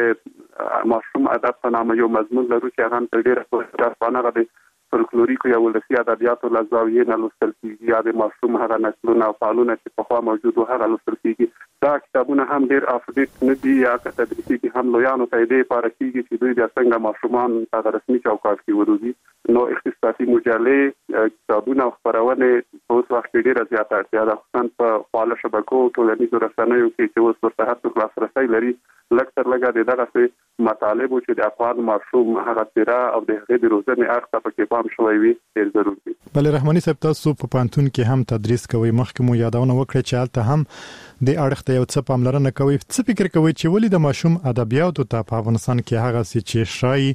د ماشوم ادب په نامه یو مضمون لرو چې هغه تل ډیره پوهه د فولکلوریک یا ولسی ادبیاتو لزاویې نه لوستل کیږي یا د ماشوم هغه نسلونه او فعالونه چې په خوا موجود و هغه لوستل کیږي دا کتابونه هم ډیر افډیټ نه دي یا تدریسي کې هم لویانو ته دې لپاره کیږي چې دوی د څنګه ماشومان هغه رسمي چوکاټ کې وروزي نو اختصاصي مجلې کتابونه او خبرونه په اوس وخت کې ډیره زیاته اړتیا ده خصوصا په خپل شبکو ټولنیزو رسنیو کې چې اوس ورته هڅه خلاص رسي لري لکتر لګا د دغه مطالب چې د افغان ماشوم هغه تیرا او د هغې د روزنې اړخ په کې پام شوی وي ډیر ضروري دی. بل رحماني صاحب تاسو په پانتون کې هم تدریس کوي مخکې مو یادونه وکړه چې حالت هم د اړخ ته یو څه پاملرنه کوي څه فکر کوي چې ولې د ماشوم ادبیاتو ته په افغانستان کې هغه څه چې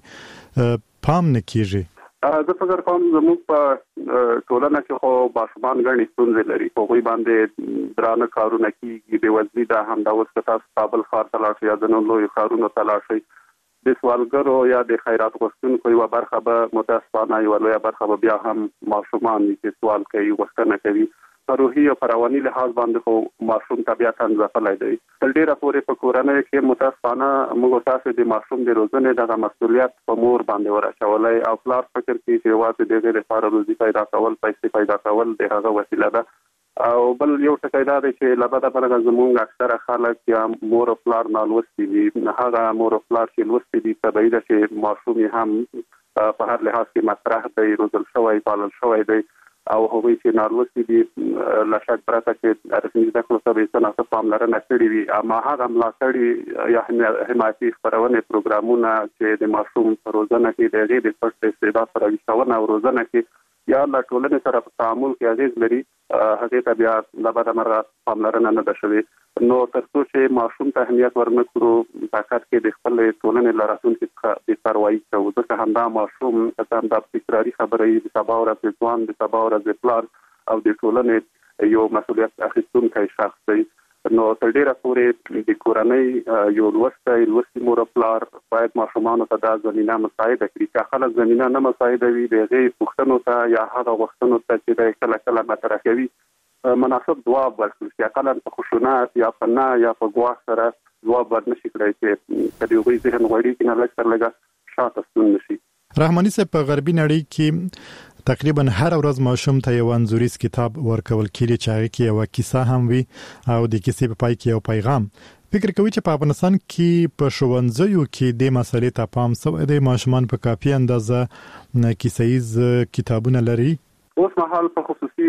شای پام نه کیږي زه فکر کوم زموږ په ټولنه کې خو ماشومان غني ستونزې لري په غوي باندې درانه کارونه کیږي د وزنی دا هم د وسکتا کابل ښار ته لاړ شي یا د نو لوی ښارونو ته لاړ شي د سوالګرو یا د خیرات غوښتونکو یو برخه به متاسفانه یو لوی برخه به بیا هم ماشومان چې سوال کوي غوښتنه کوي روحي او رواني لحاظ باندې خو ماشوم طبيعتاً ځپلای دی تل ډیره پورې په کورنۍ کې متاسفانه موږ تاسو د ماشوم د روزنې دغه مسؤلیت په مور باندې ورچولای او پلار فکر کوي چې واځي دغه لپاره روزي پیدا کول پیسې پیدا کول دغه وسیله ده او بل یو ټکی دا دی چې لبدا پر زمونږ اکثره خلک یا مور او پلار نالوستي دي هغه مور او پلار چې لوستي دي طبيعي ده چې ماشوم هم په هر لحاظ کې مطرح دی روزل شوی پالل شوی دی او هغوی چې نالوستي دي لا شک پرته چې رسمي زده کړو ته به څنګه پاملرنه کړې وي اما هغه ملاتړي یا حمایتي خبرونه پروګرامونه چې د ماشوم روزنه کې د غیر پټ استعداد پر وښونه او روزنه کې یا د ټولنې سره په تعامل کې اغیز لري هغه ته بیا لبدا مره پاملرنه نه ده شوې نو تر څو چې ماشوم ته اهمیت ورنکړو طاقت کې د خپل ټولنې لارښون کې د پروايي کوي ځکه هم دا ماشوم هم د تکراری خبرې د سبا ورځ ځوان د سبا ورځ پلار او د ټولنې یو مسؤلیت اخیستونکی شخص دی نو تر ډیره پورې د کورنۍ یو لوستي لوستي مور پلار باید ماشومان ته د زمينه مساعده کړي چې خلک زمينه نه مساعده وي د غي پښتنو ته یا هغه وختونو ته چې د کله کله مطرح کوي مناسب جواب ورکړي چې کله په خشونت یا په نه یا په ګواښ سره جواب ورنشي کړی چې کله وي ذهن غوړي کې نه لکه لګا شاته ستون نشي. رحماني صاحب په غربي نړۍ کې تقریبا هر ورځ ماشوم ته یو انځوریز کتاب ورکول کیږي چې هغه کې یو کیسه هم وي او د کیسې په پای کې یو پیغام فکر کوي چې په افغانستان کې په ښوونځیو کې د مسلې ته پام سوی دی ماشومان په کافي اندازه کیسه‌ایز کتابونه لري اوس مهال په خصوصي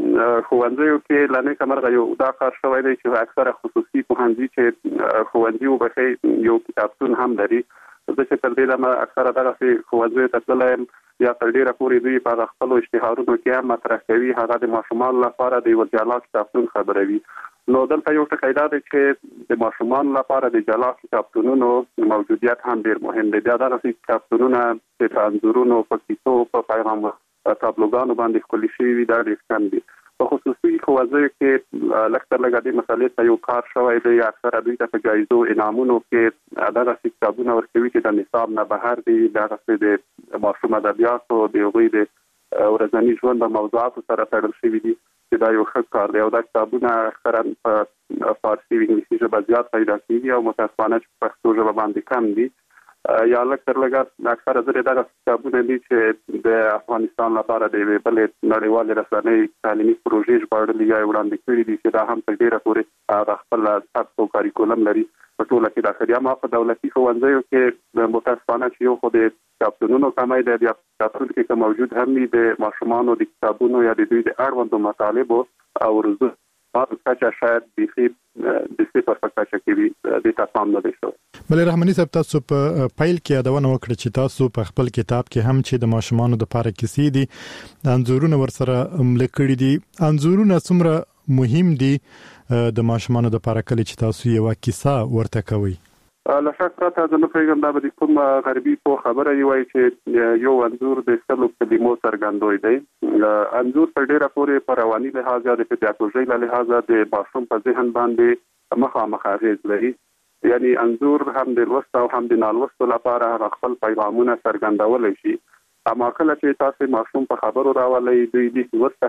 ښوونځیو کې لنې کمرغه یو دا کار شوی دی چې اکثره خصوصي پوهنځي چې ښوونځي وبخې یو کتابتون هم لري ځکه تر دې لمه اکثره دغه ښوونځي ته تلل یا تر ډیره پورې دوی په خپل اشتهارونو کې هم مطرح کوي هغه د ماشومان لپاره د وجاله کتابتون خبروي نو دلته یو ټکی دا دی چې د ماشومان لپاره د جلا کتابتونونو موجودیت هم ډیر مهم دی دا د کتابتونونو د انځورونو په کیسو په پیغام تابلوګانو باندې خپل شي دا ډیر کم دي په خصوصي ښوونځیو کې لکه لږه د مسلې ته یو کار شوی دی اکثره دوی ته په جایزو انعامونو کې دغه کتابونه ورکوي چې د نصاب نه بهر دي دغه د ماشوم ادبیاتو د غوي د ورځني ژوند د موضوعاتو سره تړل شوی دي چې دا یو ښه کار دی او دا کتابونه اکثرا په فارسي او انګلیسي ژبه زیات پیدا کیږي او متاسفانه په پښتو ژبه باندې کم دي یا لکه لږه اکثره زره دغه کتابونه دي چې د افغانستان لپاره د بل نړیوال رسنۍ تعلیمي پروژې جوړول یا وړاندې کړي دي چې دا هم په ډیره پورې خپل تاسو کاریکولم لري په ټوله کې د خدمت ما په دولتي ښوونځیو کې متاسفانه چې یو خو د کتابونو کمای دی یا کتابونو کې موجود هم دي د ماشومانو د کتابونو یا د دوی د اړوندو مطالبو او رزو په کچا شاید بيخي د صفر په کچا کې د تفاهم نه دی شو بل رحماني صاحب تاسو په فایل کې یادونه وکړه چې تاسو په خپل کتاب کې هم چې د ماشومانو د لپاره کیسې دي انځورونه ورسره ملکړي دي انځورونه څومره مهم دي د ماشومانو د لپاره کله چې تاسو یو کیسه ورته کوي لکه څنګه چې د پیغام د کوم غربي په خبره یوي چې یو انځور د سلو کلمو څرګندوي دی انځور په ډیره پورې په رواني لحاظ یا د پیداګوژي له لحاظ د ماشوم په ذهن باندې مخامخ اغیز لري یعنی انځور هم د لوست او هم د نالوست لپاره خپل پیغامونه څرګندول شي اما کله چې تاسو ماشوم په خبرو راولي دوی د ورته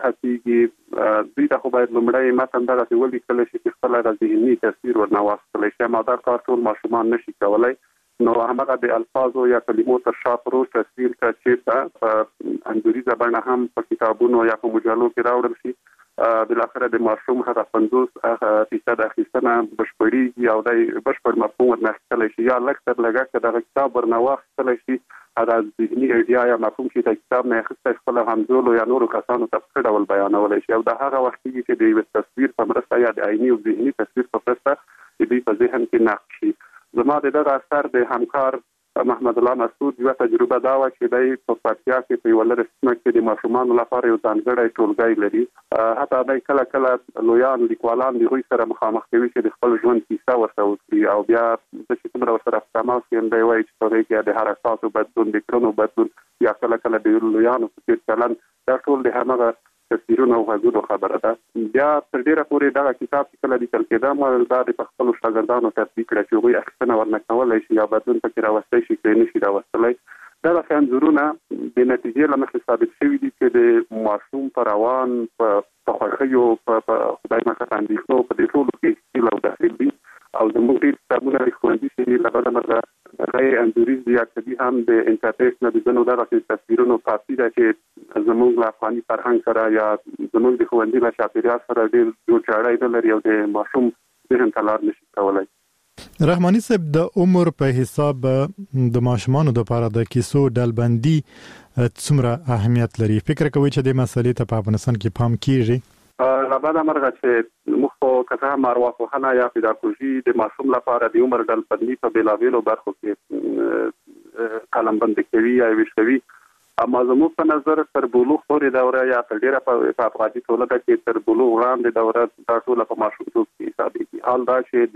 هڅيږي دوی ته خو باید لمړی متن دغه ولي کله چې خپل د ذهني تصویر ورنواستل شي ماده کار ټول ماشومان نشي کولای نو هغه د الفاظو یا کلمو تر شا پرو تصویر کا چې په انګریزي باندې هم په کتابونو یا په مجلو کې راوړل شي بل اخر د ماشوم هغه پنځوس فیصد اخیستنه بشپړي او د بشپړ مفهوم ورنستل شي یا لکتر لګه د کتاب ورنواستل شي دا ذهني ایډیا یا مفهوم چې د کتاب نه اخیستل خپل همزولو یا نورو کسانو ته په ډول بیانول شي او د هغه وخت کې چې د تصویر په مرسته یا د عیني او ذهني تصویر په مرسته د په ذهن کې نقش شي زما دغه اثر د همکار محمد الله مسعود یو تجربه دا و چې د په پاتیا کې په ولر سیمه کې د ماشومان لپاره یو ځانګړی ټولګی لري حتی د کله کله لویان لیکوالان د هوی سره مخامخ کوي چې د خپل ژوند کیسه ورته وکړي او بیا د څومره سره تماس کې دی وایي چې په کې د حرکاتو بدلون د کړنو بدلون یا کله کله د لویانو په چلن دا ټول د هغه تصویرونه او غږونو خبره ده بیا تر ډیره پورې دا کتاب چې کله لیکل کېده ما دا د خپل شاګردانو تطبیق کړی چې وایي اخستنه ورنکولای شي یا بدلون پکې راوستي شي کې نشي راوستلای دا د انځورونه د نتیجې لمخې ثابت شوی دي چې د ماشوم پر روان په خوښیو په خدای مکه اندېښنو په دې ټولو کې چې لو داخل دي او زموږ ډېر کتابونه د ښوونځي چې لږه مرغه غیر انځوریز یا کدي هم د انټرنیټ نه د ځینو دغه تصویرونو کافي ده چې زموږ له افغاني فرهنګ سره یا زموږ د ښوونځي له چاپېریال سره ډېر جوړ چاړی نه لري او د ماشوم ذهن ته لار نشي کولی رحماني صاحب د عمر په حساب د ماشومانو لپاره د کیسو ډلبندي څومره اهمیت لري فکر کوي چې د مسلې ته په افغانستان کې پام کیږي لباده مرغه چې مخ کته مارواخونه یا پیداګوژي د ماشوم لپاره د عمر ډلبندي په بلاویلو برخو کې قلمبند کوي یا وشوي اما زموږ په نظر تر بلوغ پورې دوره یا تر ډیره په افغاني ټولنه کې تر بلوغ وړاندې دوره دا ټول په ماشومتوب کې حسابيږي حال دا چې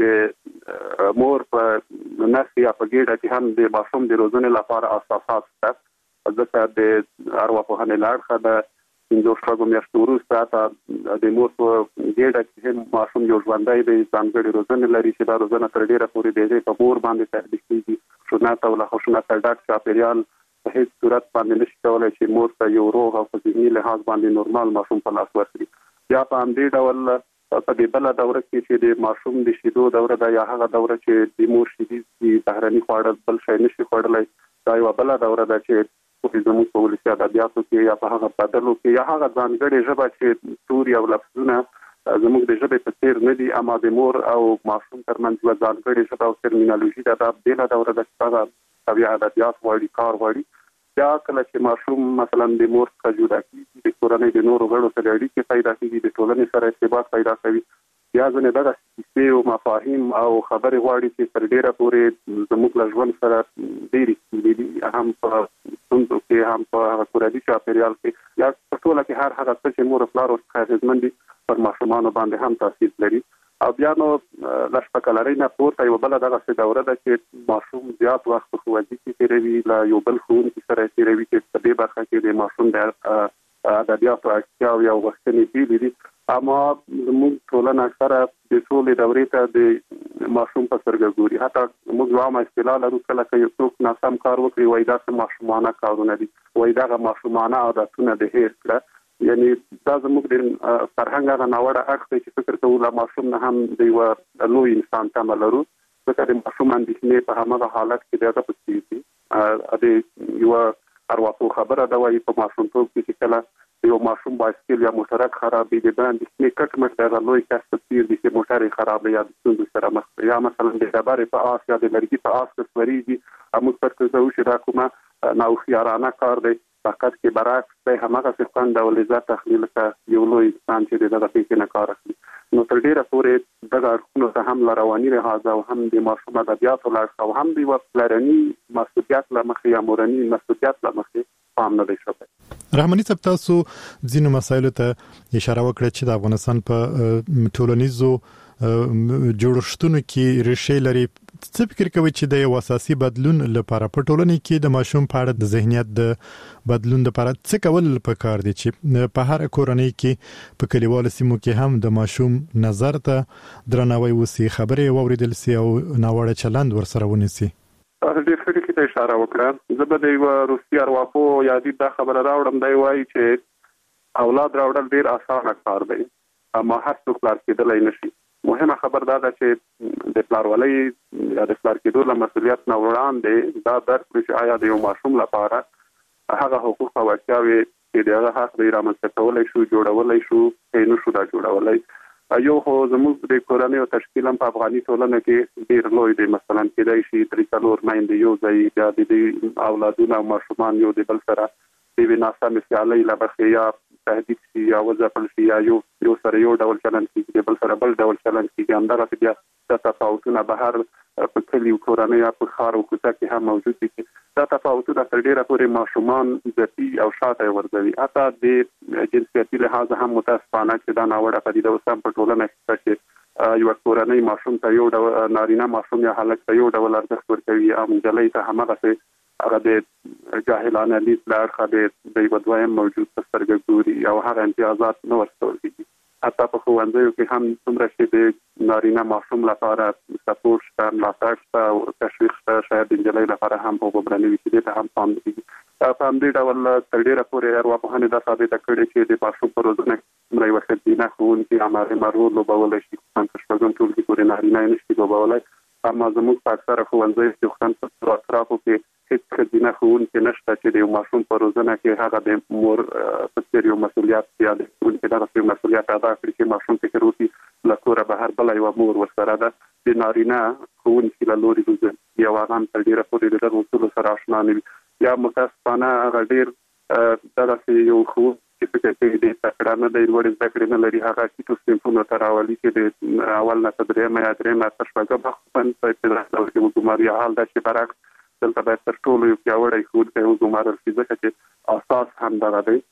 د مور په نفس یا په ګډه کې هم د ماشوم د روزنې لپاره اساسات شته ځکه د ارواپوهنې لارښه د انځور شاګو میاشتو وروسته د مور په ګډه کې ماشوم یو ژوندۍ د ځانګړي روزنې لري چې دا روزنه تر ډیره پورې د په مور باندې تطبیق کیږي شونه او له خوشونه تر ډاک چاپیریال په هیڅ صورت باندې نشي کولای چې مور ته یو روغ او په ذهني لحاظ باندې نورمال ماشوم په لاس ورکړي یا په همدې ډول په دې بل دوره کې چې د ماشوم د شیدو دوره دا یا هغه دوره چې د مور شیدې د بهرني خواړه بل شي نشي خوړلای دا یو بل دوره ده چې په زموږ په ولسي ادبیاتو کې یا په هغه بدلو کې یا هغه ځانګړي ژبه چې توري او لفظونه زموږ د ژبې په څیر نه دي اما د مور او ماشوم ترمنځ یو ځانګړي ژبه او ټرمینالوژي ده دا د دوره د څنګه طبيعي ادبیات وړي کار وړي یا کله چې ماشوم مثلا د مور څخه جوړ کیږي د کورنۍ د نورو غړو سره اړیکې پیدا کیږي د ټولنې سره ارتباط پیدا کوي یا ځنه دغه کیسې او مفاهیم او خبرې غواړي چې تر ډیره پورې زموږ له ژوند سره ډېری دي هم په څنګه کې هم په کورنۍ چاپیریال کې یا په ټوله کې هر هغه څه چې مور او پلار او خاطرمن دي پر ماشومان باندې هم تاثیر لري او بیا نو لښ پکلاري نه پورته یو بل دغه څه دوره ده چې ماشوم زیات وخت په ښوونځي کې تیروي لا یو بل ښوونکي سره تیروي چې په دې برخه کې د ماشوم د ادبیاتو اړتیا او غوښتنې بیلې دي اما موږ ټولنه اکثره د ټولې دورې ته د ماشوم په سترګه ګوري حتی موږ عامه اصطلاح لرو کله چې یو څوک ناسم کار وکړي وایي دا څه ماشومانه کارونه دي وایي دغه ماشومانه عادتونه د هیر کړه یعنی دا زموږ د فرهنګ هغه ناوړه اړخ دی چې فکر کوو لا ماشوم نه هم د یو لوی انسان تمه لرو ځکه د ماشوم اندېښنې په هماغه حالت کې دغه په څیر دي د یو ارواپوه خبره دا وایي په ماشومتوب کې چې کله یو ماشوم بایسکل یا موټرک خرابې د باندې کټ مټ دغه لوی کس په څیر دي چې موټر خرابې یا د ستونزو سره مخ یا مثلا د ډبرې په آس یا د لرګي په آس سوريږي موږ پرته زو چې دا کومه ناوخیارانه کار دی فقط کې برعکس به همغه څه څنګه ولې ذات تخلیل کا یو لوی انسان چې دغه فکر نه کار کوي نو تر ډیره پورې دغه اړخونو ته هم رواني لحاظ او هم د ماشوم ادبیاتو لاړ او هم د پلرني مسؤلیت لمخې یا مورني مسؤلیت لمخې پام نه دی شوی. رحماني صاحب تاسو ځینو مسایلو ته اشاره وکړه چې د افغانستان په ټولنیزو جوړښتونو کې ریښې لري. څه فکر کوي چې د یو اساسي بدلون لپاره په ټولنه کې د ماشوم په اړه د ذهنیت د بدلون لپاره څه کول پکار دي چې په هر کورنۍ کې په کلیوالو سیمو کې هم د ماشوم نظر ته درناوی وسی، خبرې واوریدل سي او ناوړه چلند ورسره ونیسي؟ تاسو دې فکر کې ته اشاره وکړه. زه به د یو روسي ارواپو یادی دا خبره راوړم دی وایي چې اولاد راوړل ډیر اسانه کار دی اما هر څوک پلار کېدلی نشي. مهمه خبر دا ده چې د پلارولۍ یا د پلار کېدو له مسؤلیت نه وړاندې دا درک کړي چې آیا د یو ماشوم لپاره هغه حقوق او اړتیاوې چې د هغه حق دی رامنځته کولی شو جوړولی شو که نه شو دا جوړولی. یو خو زموږ د کورنۍ او تشکیل هم په افغاني ټولنه کې ډېر لوی دی. مثلا کېدای شي درې څلور میندې یو ځای بیا د دې اولادونه او ماشومان یو د بل سره د یوې ناسمې سیالۍ له مخې یا تهدید شي یا وځپل شي یا یو یو سره یو ډول چلند کېږي د بل سره بل ډول چلند کېږي. همدغسې بیا دا تفاوتونه بهر په کلي او کورنۍ یا په ښار او کوڅه کې هم موجود دي. دا تفاوتونه تر ډېره پورې ماشومان ځپي او شاته ورځوي. حتی د جنسیتي لحاظ هم متاسفانه چې دا ناوړه پدیده اوس هم په ټولنه کې چې یوه کورنۍ ماشوم ته یو ډول نارینه ماشوم یا هلک ته یو ډول ارزښت ورکوي او نجلۍ ته همغسې هغه د جاهلانه لید له اړخه د یوه دویم موجود په سترګه ګوري او هغه امتیازات نه ورکول کېږي. حتی په ښوونځیو کې هم څومره چې د نارینه ماشوم لپاره سپورټ شته، ملاتړ شته او تشویق شته، شاید د نجلۍ لپاره هم هغومره نه وي چې دې ته هم پام کېږي. په همدې ډول تر ډېره پورې ارواپوهنې دا ثابته کړې چې د ماشوم په روزنه کې څومره یوه ښځینه ښوونکي هماغومره رول لوبولی شي. خصوصا په شپږم ټولګي پورې نارینه یې نه شي لوبولی. اما زموږ په اکثره ښوونځیو کې خصوصا په اطرافو کې هیڅ ښځینه ښوونکي نشته چې د یو ماشوم په روزنه کې هغه د مور په څېر یو مسؤلیت یا د ښوونکي دغسې یو مسؤلیت ادا کړي چې ماشوم فکر وکړي له کوره بهر بله یوه مور ورسره ده. د نارینه ښوونکي له لوري روزل یا هغه هم تر ډېره پورې د دغو اصولو سره اشنا نه وي یا متاسفانه هغه ډېر دغسې یو ښوونکي چې فکر کوي ډېر تکړه نه دی، لوړې زده کړې نه لري، هغه ټیټو صنفونو ته راولي چې د اول نه تر درېیمه یا درېیمه تر شپږمه خصوصا په ابتدایي دور کې وګماري حال دا چې برعکس دلته باید تر ټولو یو پیاوړی ښوونکی وګمارل شي ځکه چې اساس همدغه دی.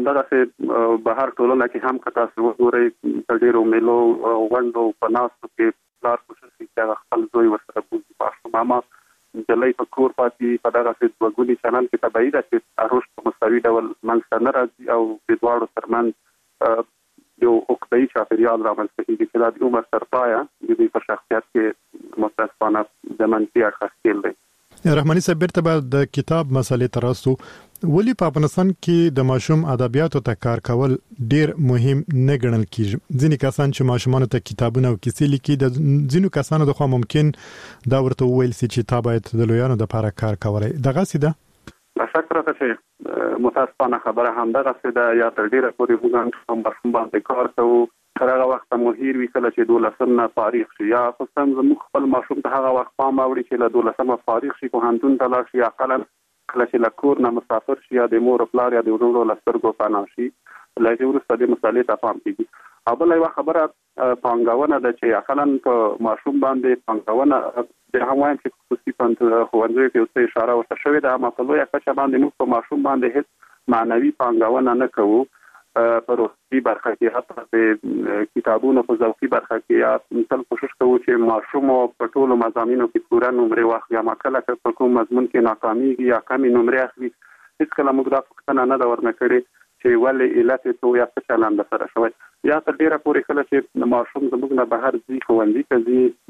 همدغسې بهر ټولنه کې هم که تاسو وګورئ په ډېرو میلو غونډو په ناستو کې پلار کوشش کوي چې هغه خپل زوی ورسره بوځي ماشوم اما نجلۍ په کور پاتې په دغسې دوهګوني چلند کې طبیعي ده چې رشد په مستوي ډول منځته نه راځي او د دواړو ترمنځ یو عقده‌ایي چاپېریال رامنځته کېږي چې دا د عمر تر پایه د دوی په شخصیت کې متاسفانه د منفي اړخه ښکېل دی. رحماني صاحب بیرته به د کتاب مسلې ته راسو. ولې په افغانستان کې د ماشوم ادبیاتو ته کار کول ډیر مهم نه ګڼل کیږي؟ ځینې کسان چې ماشومانو ته کتابونه او کیسې لیکي د ځینو کسانو د خوا ممکن دا ورته وویل سي چې تا باید د لویانو لپاره کار کولای. دغسې ده؟ لا شک راته چې متاسفانه خبره همدغسې ده یا تر ډیره پورې موږ هم ماشوم باندې کار کوو تر هغه وخته مو هیر وي کله چې دولسم نه فارغ شي یا خصوصا زموږ خپل ماشوم ته هغه وخت پام اوړي چې له دولسمه فارغ شي پوهنتون ته لاړ شي اقلا کله چې له کور نه مسافر شي یا د مور او پلار یا د ورونو له سترګو پناه شي له دې وروسته دې مسالې ته پام کېږي. او بله یوه خبره پانګونه ده چې اقلا په ماشوم باندې پانګونه د هم وایم چې خصوصي ښوونځیو کې اوس اشاره ورته شوې ده اما په لویه کچه باندې موږ په ماشوم باندې هېڅ معنوي پانګونه نه کوو. په روحي برخه کې حتی د کتابونو په ذوقي برخه کې یا تل کوشش کوو چې ماشوم په ټولو مضامینو کې پوره نمرې واخلي اما کله که په کوم مضمون کې ناکامیږي یا کمې نمرې اخلي هېڅکله موږ دا پوښتنه نه ده ورنه کړې چې ولې علت یې څه یا څه چلند سره شوی یا تر ډېره پورې کله چې ماشوم زموږ نه بهر ځي ښوونځي ته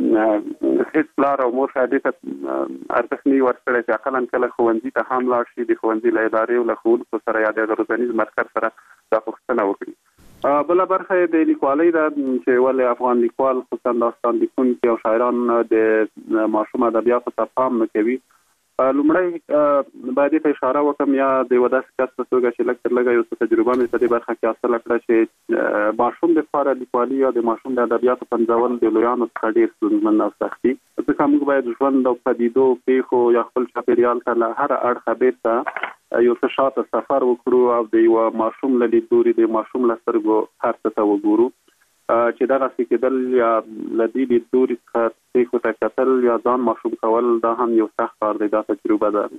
ځي هېڅ پلار او مور شاید دې ته ارزښت نه وي ورکړی چې اقلا کله ښوونځي ته هم لاړ شي د ښوونځي له ادارې او له ښوونکو سره یا د هغه روزنیز مرکز سره دا پوښتنه وکړي. بله برخه یې د لیکوالۍ ده چې ولې افغان لیکوال خصوصا داستان لیکونکي او شاعران د ماشوم ادبیاتو ته پام نه کوي. لومړی باید ته اشاره وکړم یا د یوه داسې کس په توګه چې لږ تر لږه یو څه تجربه مې په دې برخه کې حاصله کړه چې ماشوم دپاره لیکوالي یا د ماشوم د ادبیاتو پنځول د لویانو څخه ډېر ستونزمن او سخت دي ځکه موږ باید ژوند او پدیدو پیښو یا خپل چاپېریال ته له هره اړخه بېرته یو څه شاته سفر وکړو او د یوه ماشوم له لیدلوري د ماشوم له سترګو هر څه ته وګورو. چې دا غوښتي کېدل یا لدی د دوري څخه څه کتل یا ځان ماشوم کول دا هم یو سخت کار دی. دا تجربه ده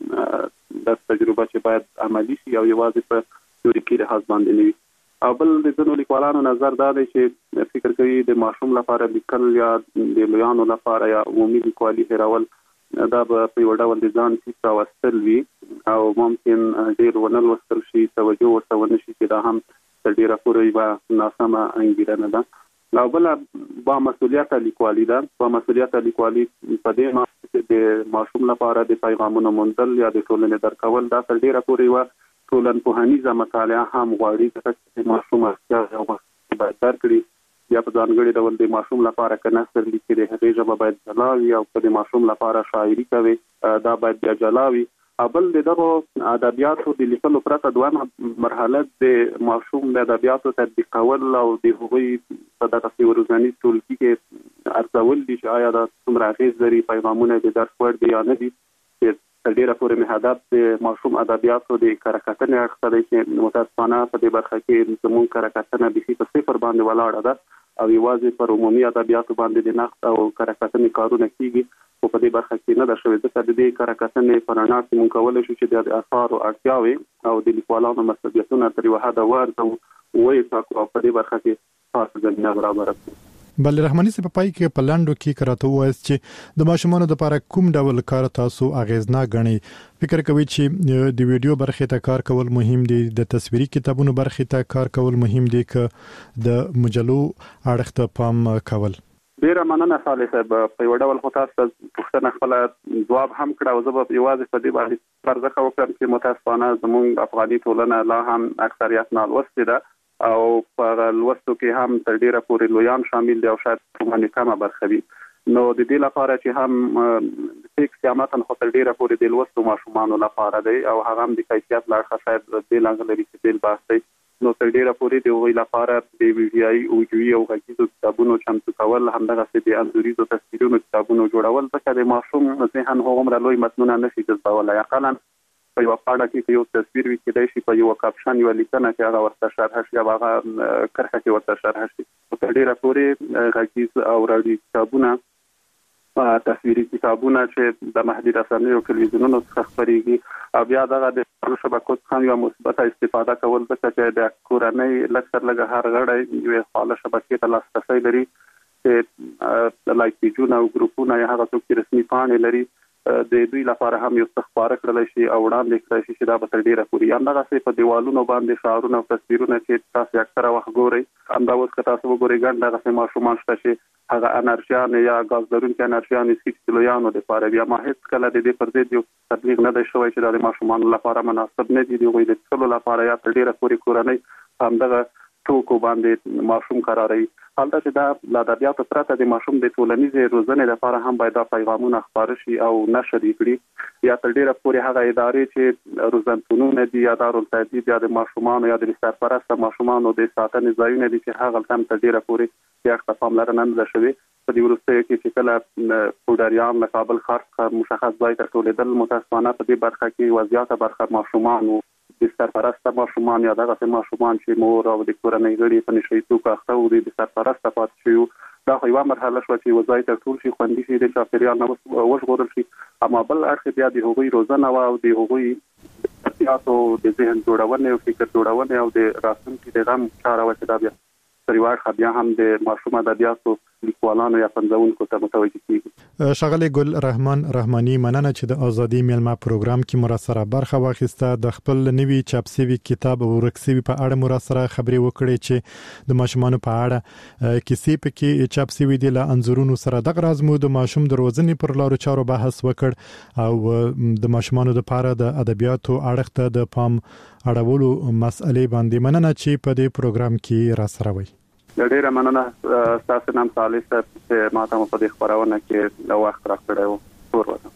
د تجربه چې باید عملی شي او یوازې په تیوریکي لحاظ باندې نه وي. او بل د ځینو لیکوالانو نظر دا دی چې فکر کوي د ماشوم لپاره لیکل یا د لویانو لپاره یا عمومي لیکوالي هیرول دا په یو ډول د ځان څخه واستل وي او ممکن ډیر ونه لوستل شي، توجه ورته ونه شي، چې دا هم تر ډیره پورې به ناسمه انګیرنه ده. نو بل با مسؤلیت لیکوالي ده. با مسؤلیت لیکوالي په دې معنی چې د ماشوم لپاره د پیغامونو موندل یا د ټولنې درکول دا تر ډیره پورې و ټولنپوهنیزه مطالعه هم غواړي چې ماشوم اړتیا او باید درکړي یا په ځانګړي ډول د ماشوم لپاره کناستر لیکي د هغې ژبه باید جلا وي او په د ماشوم لپاره شاعري کوي دا باید بیا جلا وي. بل د دغه ادبیاتو د لیکلو پرته دویمه مرحله د ماشوم د ادبیاتو تطبیقول او د هغوی په دغه ورځني ټولګي کې ارزول دي چې آیا دا څومره اغېز لري، پیغامونه د درس وړ دي یا نه دي. تر ډیره پورې مې هدف د ماشوم ادبیاتو د کره کتنې اړخ ته دی چې متاسفانه په دې برخه کې زموږ کره کتنه بیخي په صفر باندې ولاړه ده او یوازې پر عمومي ادبیاتو باندې د نقد او کره کتنې کارونه کیږي، خو په دې برخه کې نه ده شوې. ځکه د دې کره کتنې په رڼا کې موږ کولی شو چې د اثارو اړتیاوې او د لیکوالانو مسؤلیتونه تر یوه حده وارزو ویې او په دې برخه کې خاصه زمینه برابره کړو. بل رحماني سي په پای کې په لاندو کې کراته وایي چې د ماشومانو لپاره کوم ډول کار تاسو اغیزناک غني؟ فکر کوي چې د ویډیو برخه ته کار کول مهم دي، د تصویري کتابونو برخه ته کار کول مهم دي، که د مجلو اړخ ته پام کول؟ ډیره مننه صالح صاحب. په یو ډول خو تاسو پوښتنه خپل ځواب هم کړ او زه به یوازې په دې باندې فرض وکړم چې متاسفانه زموږ افغاني ټولنه لا هم اکثریت نالوستې ده او په لوستو کې هم تر ډیره پورې لویان شامل دي او شاید باندې کمه برخه وي. نو د دې لپاره چې هم فکس یا متن خو تر ډیره پورې د لوستو ماشومانو لپاره دی او هغه هم د کیفیت لړخه شاید د لنګ لري چې د بحث دی. نو تر ډیره پورې د وی لپاره د ویډیوي او ویډیوي او غږیزو کتابونو چمتو کول، همدغه د انځوریزو تصویرونو کتابونو جوړول، ځکه د ماشوم ذهن هغومره لوی متنونه نشي جذبولی. اقلا په یو پاڼه کې یو تصویر وي کېدای شي په یو کاپشن یو لیکنه کې هغه ورته شرح شي یا هغه کرښه کې ورته شرح شي. په ډیره پورې غږیز او راډیو کتابونه، تصویري کتابونه چې د محدود رسنیو او تلویزیونونو څخه خپرېږي او بیا دغه د شبکو څخه یو مثبته استفاده کول، ځکه چې د کورنۍ لږ تر لږه هر غړی یوې خواله شبکې ته لاسرسی لري چې لایک پیجونه او ګروپونه یا هغه څوک چې رسمي پاڼې لري د دوی لپاره هم یو څه خپاره کړلی شي او وړاندې کړی شي چې دا به تر ډیره پورې همدغسې په دیوالونو باندې شعارونه او تصویرونه چې تاسو اکثره وخت ګورئ، همدا اوس که تاسو وګورئ ګڼ دغسې ماشومان شته چې هغه انرژیانې یا ګاز لرونکي انرژیانې څښي چې د لویانو دپاره وي. ما هېڅکله د دې پر ضد یو تبلیغ نه دی شوی چې دا د ماشومانو لپاره مناسب نه دي. د هغوی د څښلو لپاره یا تر ډیره پورې کورنۍ همدغه توکو باندې ماشوم قراروي. حالته چې دا له ادبیاتو پرته د ماشوم د ټولنیزې روزنې لپاره هم باید دا پیغامونه خپاره شي او نشر یې کړي. یا تر ډیره پورې هغه ادارې چې روزنتونونه دي یا دارالتهذیب یا د ماشومانو یا د سرپرسته ماشومانو د ساتنې ځایونه دي چې هغه هم تر ډیره پورې یا ښه پاملرنه نه ده شوې. په دې وروستیو کې چې کله پوډریان له کابل ښار څخه مشخص ځای ته ټولېدل، متاسفانه په دې برخه کې یوه زیاته برخه ماشومانو، د سرپرسته ماشومان یا دغسې ماشومان چې مور او د کورنۍ غړي په نشه یي توکو اخته وو د سرپرسته پاتې شوي وو. دا خو یوه مرحله شوه چې یوه ځای ته ټول شي، خوندي شي، د چاپېریال نه وژغورل شي. اما بل اړخ بیا د هغوی روزنه وه او د هغوی د احتیاطو د ذهن جوړونې او فکر جوړونې او د راتلونکي د غم چاره وه چې دا بیا تر یوه اړخه بیا هم د ماشوم ادبیاتو لیکوالانو یا پنځونکو ته متوجه کیږي. ښاغلی ګل رحمان رحماني، مننه چې د ازادي میلمه پروګرام کې مراسره برخه واخیسته. د خپل نوي چاپ شوي کتاب ورک شوي په اړه مراسره خبرې وکړې چې د ماشومانو په اړه کیسې پکې چاپ شوي دي له انځورونو سره. دغه راز مو د ماشوم د روزنې پر لارو چارو بحث وکړ او د ماشومانو لپاره د ادبیاتو اړخ ته د پام اړولو مسئلې باندې مننه چې په دې پروګرام کې راسره وئ. ډیره مننه ستاسو نام صالح صاحب چې ما ته په دې خبرونه کې د وخت راکړی و. تور وطن.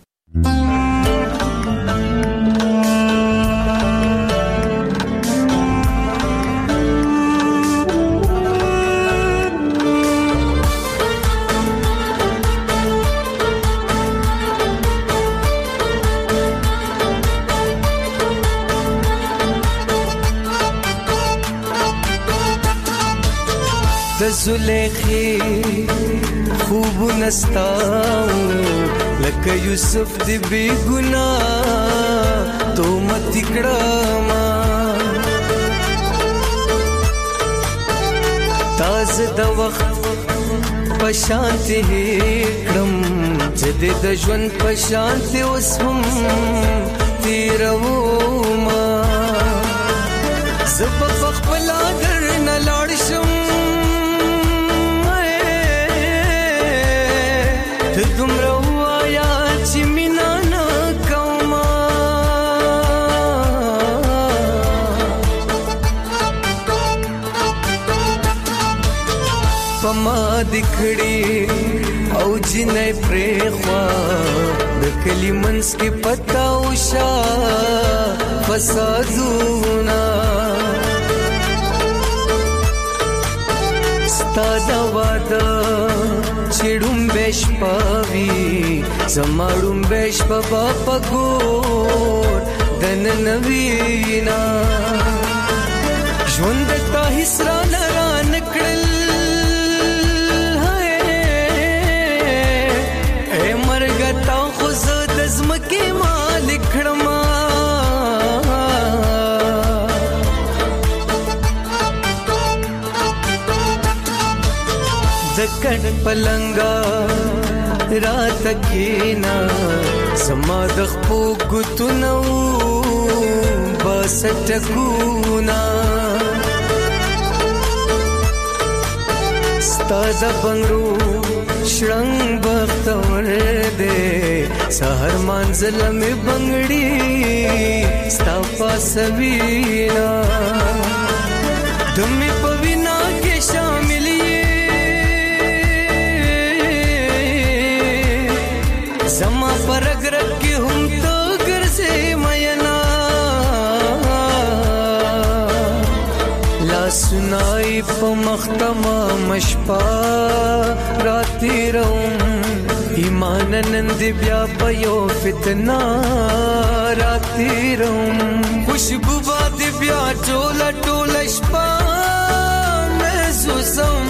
د زلیخی خوب نستاو لکه یوسف دی بی گناه تو مت کړما تاز د وخت پشانتی کړم چې د ژوند پشانتی اوس هم تیرو ما زب خپل در نه لاړ شم ته دومره وایا چې مینا نه کومه پما دکړي او جنې پرخوا د کلی منس کې پتا وشا فسادونا ستادا وادا چړم بش پاوی زماړم بش بابا پګور دن نوینا ژوند تا حسرا لرا نکړل تا خو زد زمکه مالک کړما دکړ پلنګا رات کینا سما د خپو ګتنو بس ټکونا ستاد بنگرو شرنګ بختور دے سحر منزل میں بنگڑی ستا پاسوینا تم پوینا کے شاملی زما پر اگر کے ہم تو گر سے مینا لا سنائی پا مختما مشپا راتی روم ایمان نند بیا پیو فتنا راتی روم خوشبو باد بیا ټولا ټولا شپا محسوسم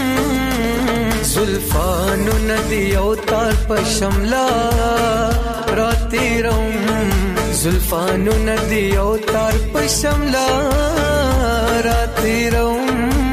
زلفانو ندی او تار پشملا راتی روم زلفانو ندی او تار پشملا راتی روم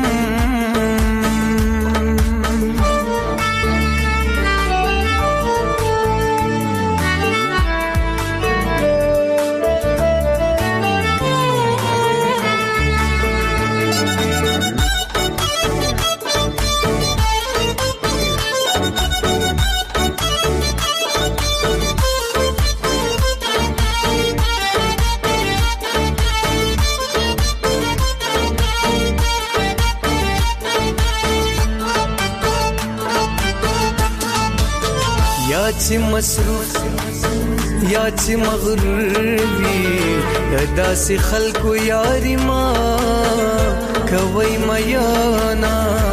یا چې مصروف یا چې مغرور وي داسې خلکو یاري ما کوي میانا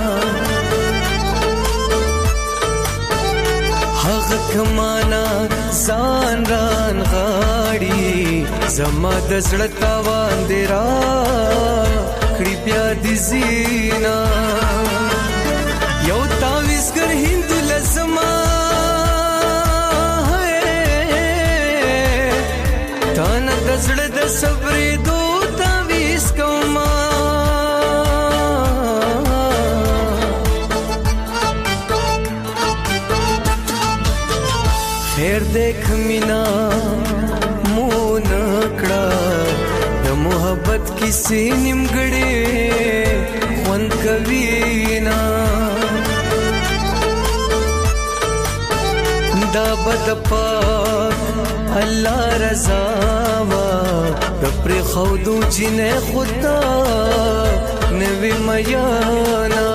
هغه کمانا ځان ران غاړي زما د زړه تاوان دی را کړي بیا دي زینا یو تاویزګر هندو لزما تانا دزړه د صبرې دو تاویز کوما خیر دیکھ مینا مون کړه د محبت کیسې نیمګړې خوند کوي نا دا بد پاک الله رضا وا د پر خودو جنې خدا نوی میانا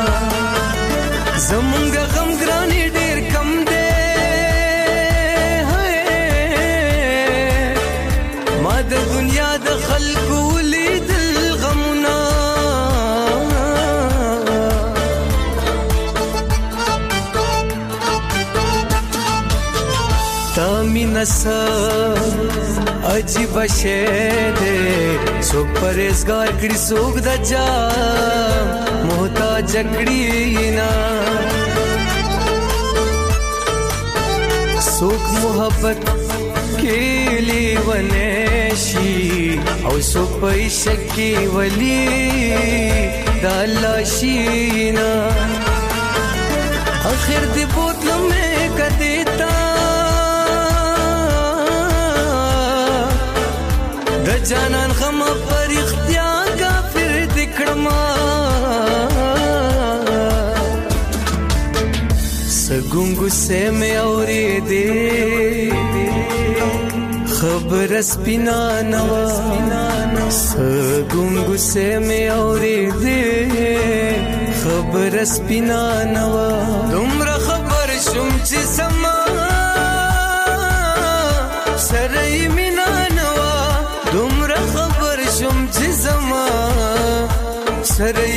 زمونږ غم ګرانی ډیر کم دی ما د دنیا د خلکو لیدل غمنا نسا عجیب شے دے سوک پریزگار کڑی سوک دا جا محتاج جکړی نا سوک محبت کې لیونه شي او سو پېښ کې ولی دالا شینا اخر دی بوتلو میں کدیتا د جانان غم پر اختیار کافر دکړما سګونګو سے مې اورې دې خبر سپینا نوا سګونګو سے مې اورې دې خبر سپینا نوا دومره خبر شوم چې سما سره مینا نوا دومره خبر شوم چې سما سره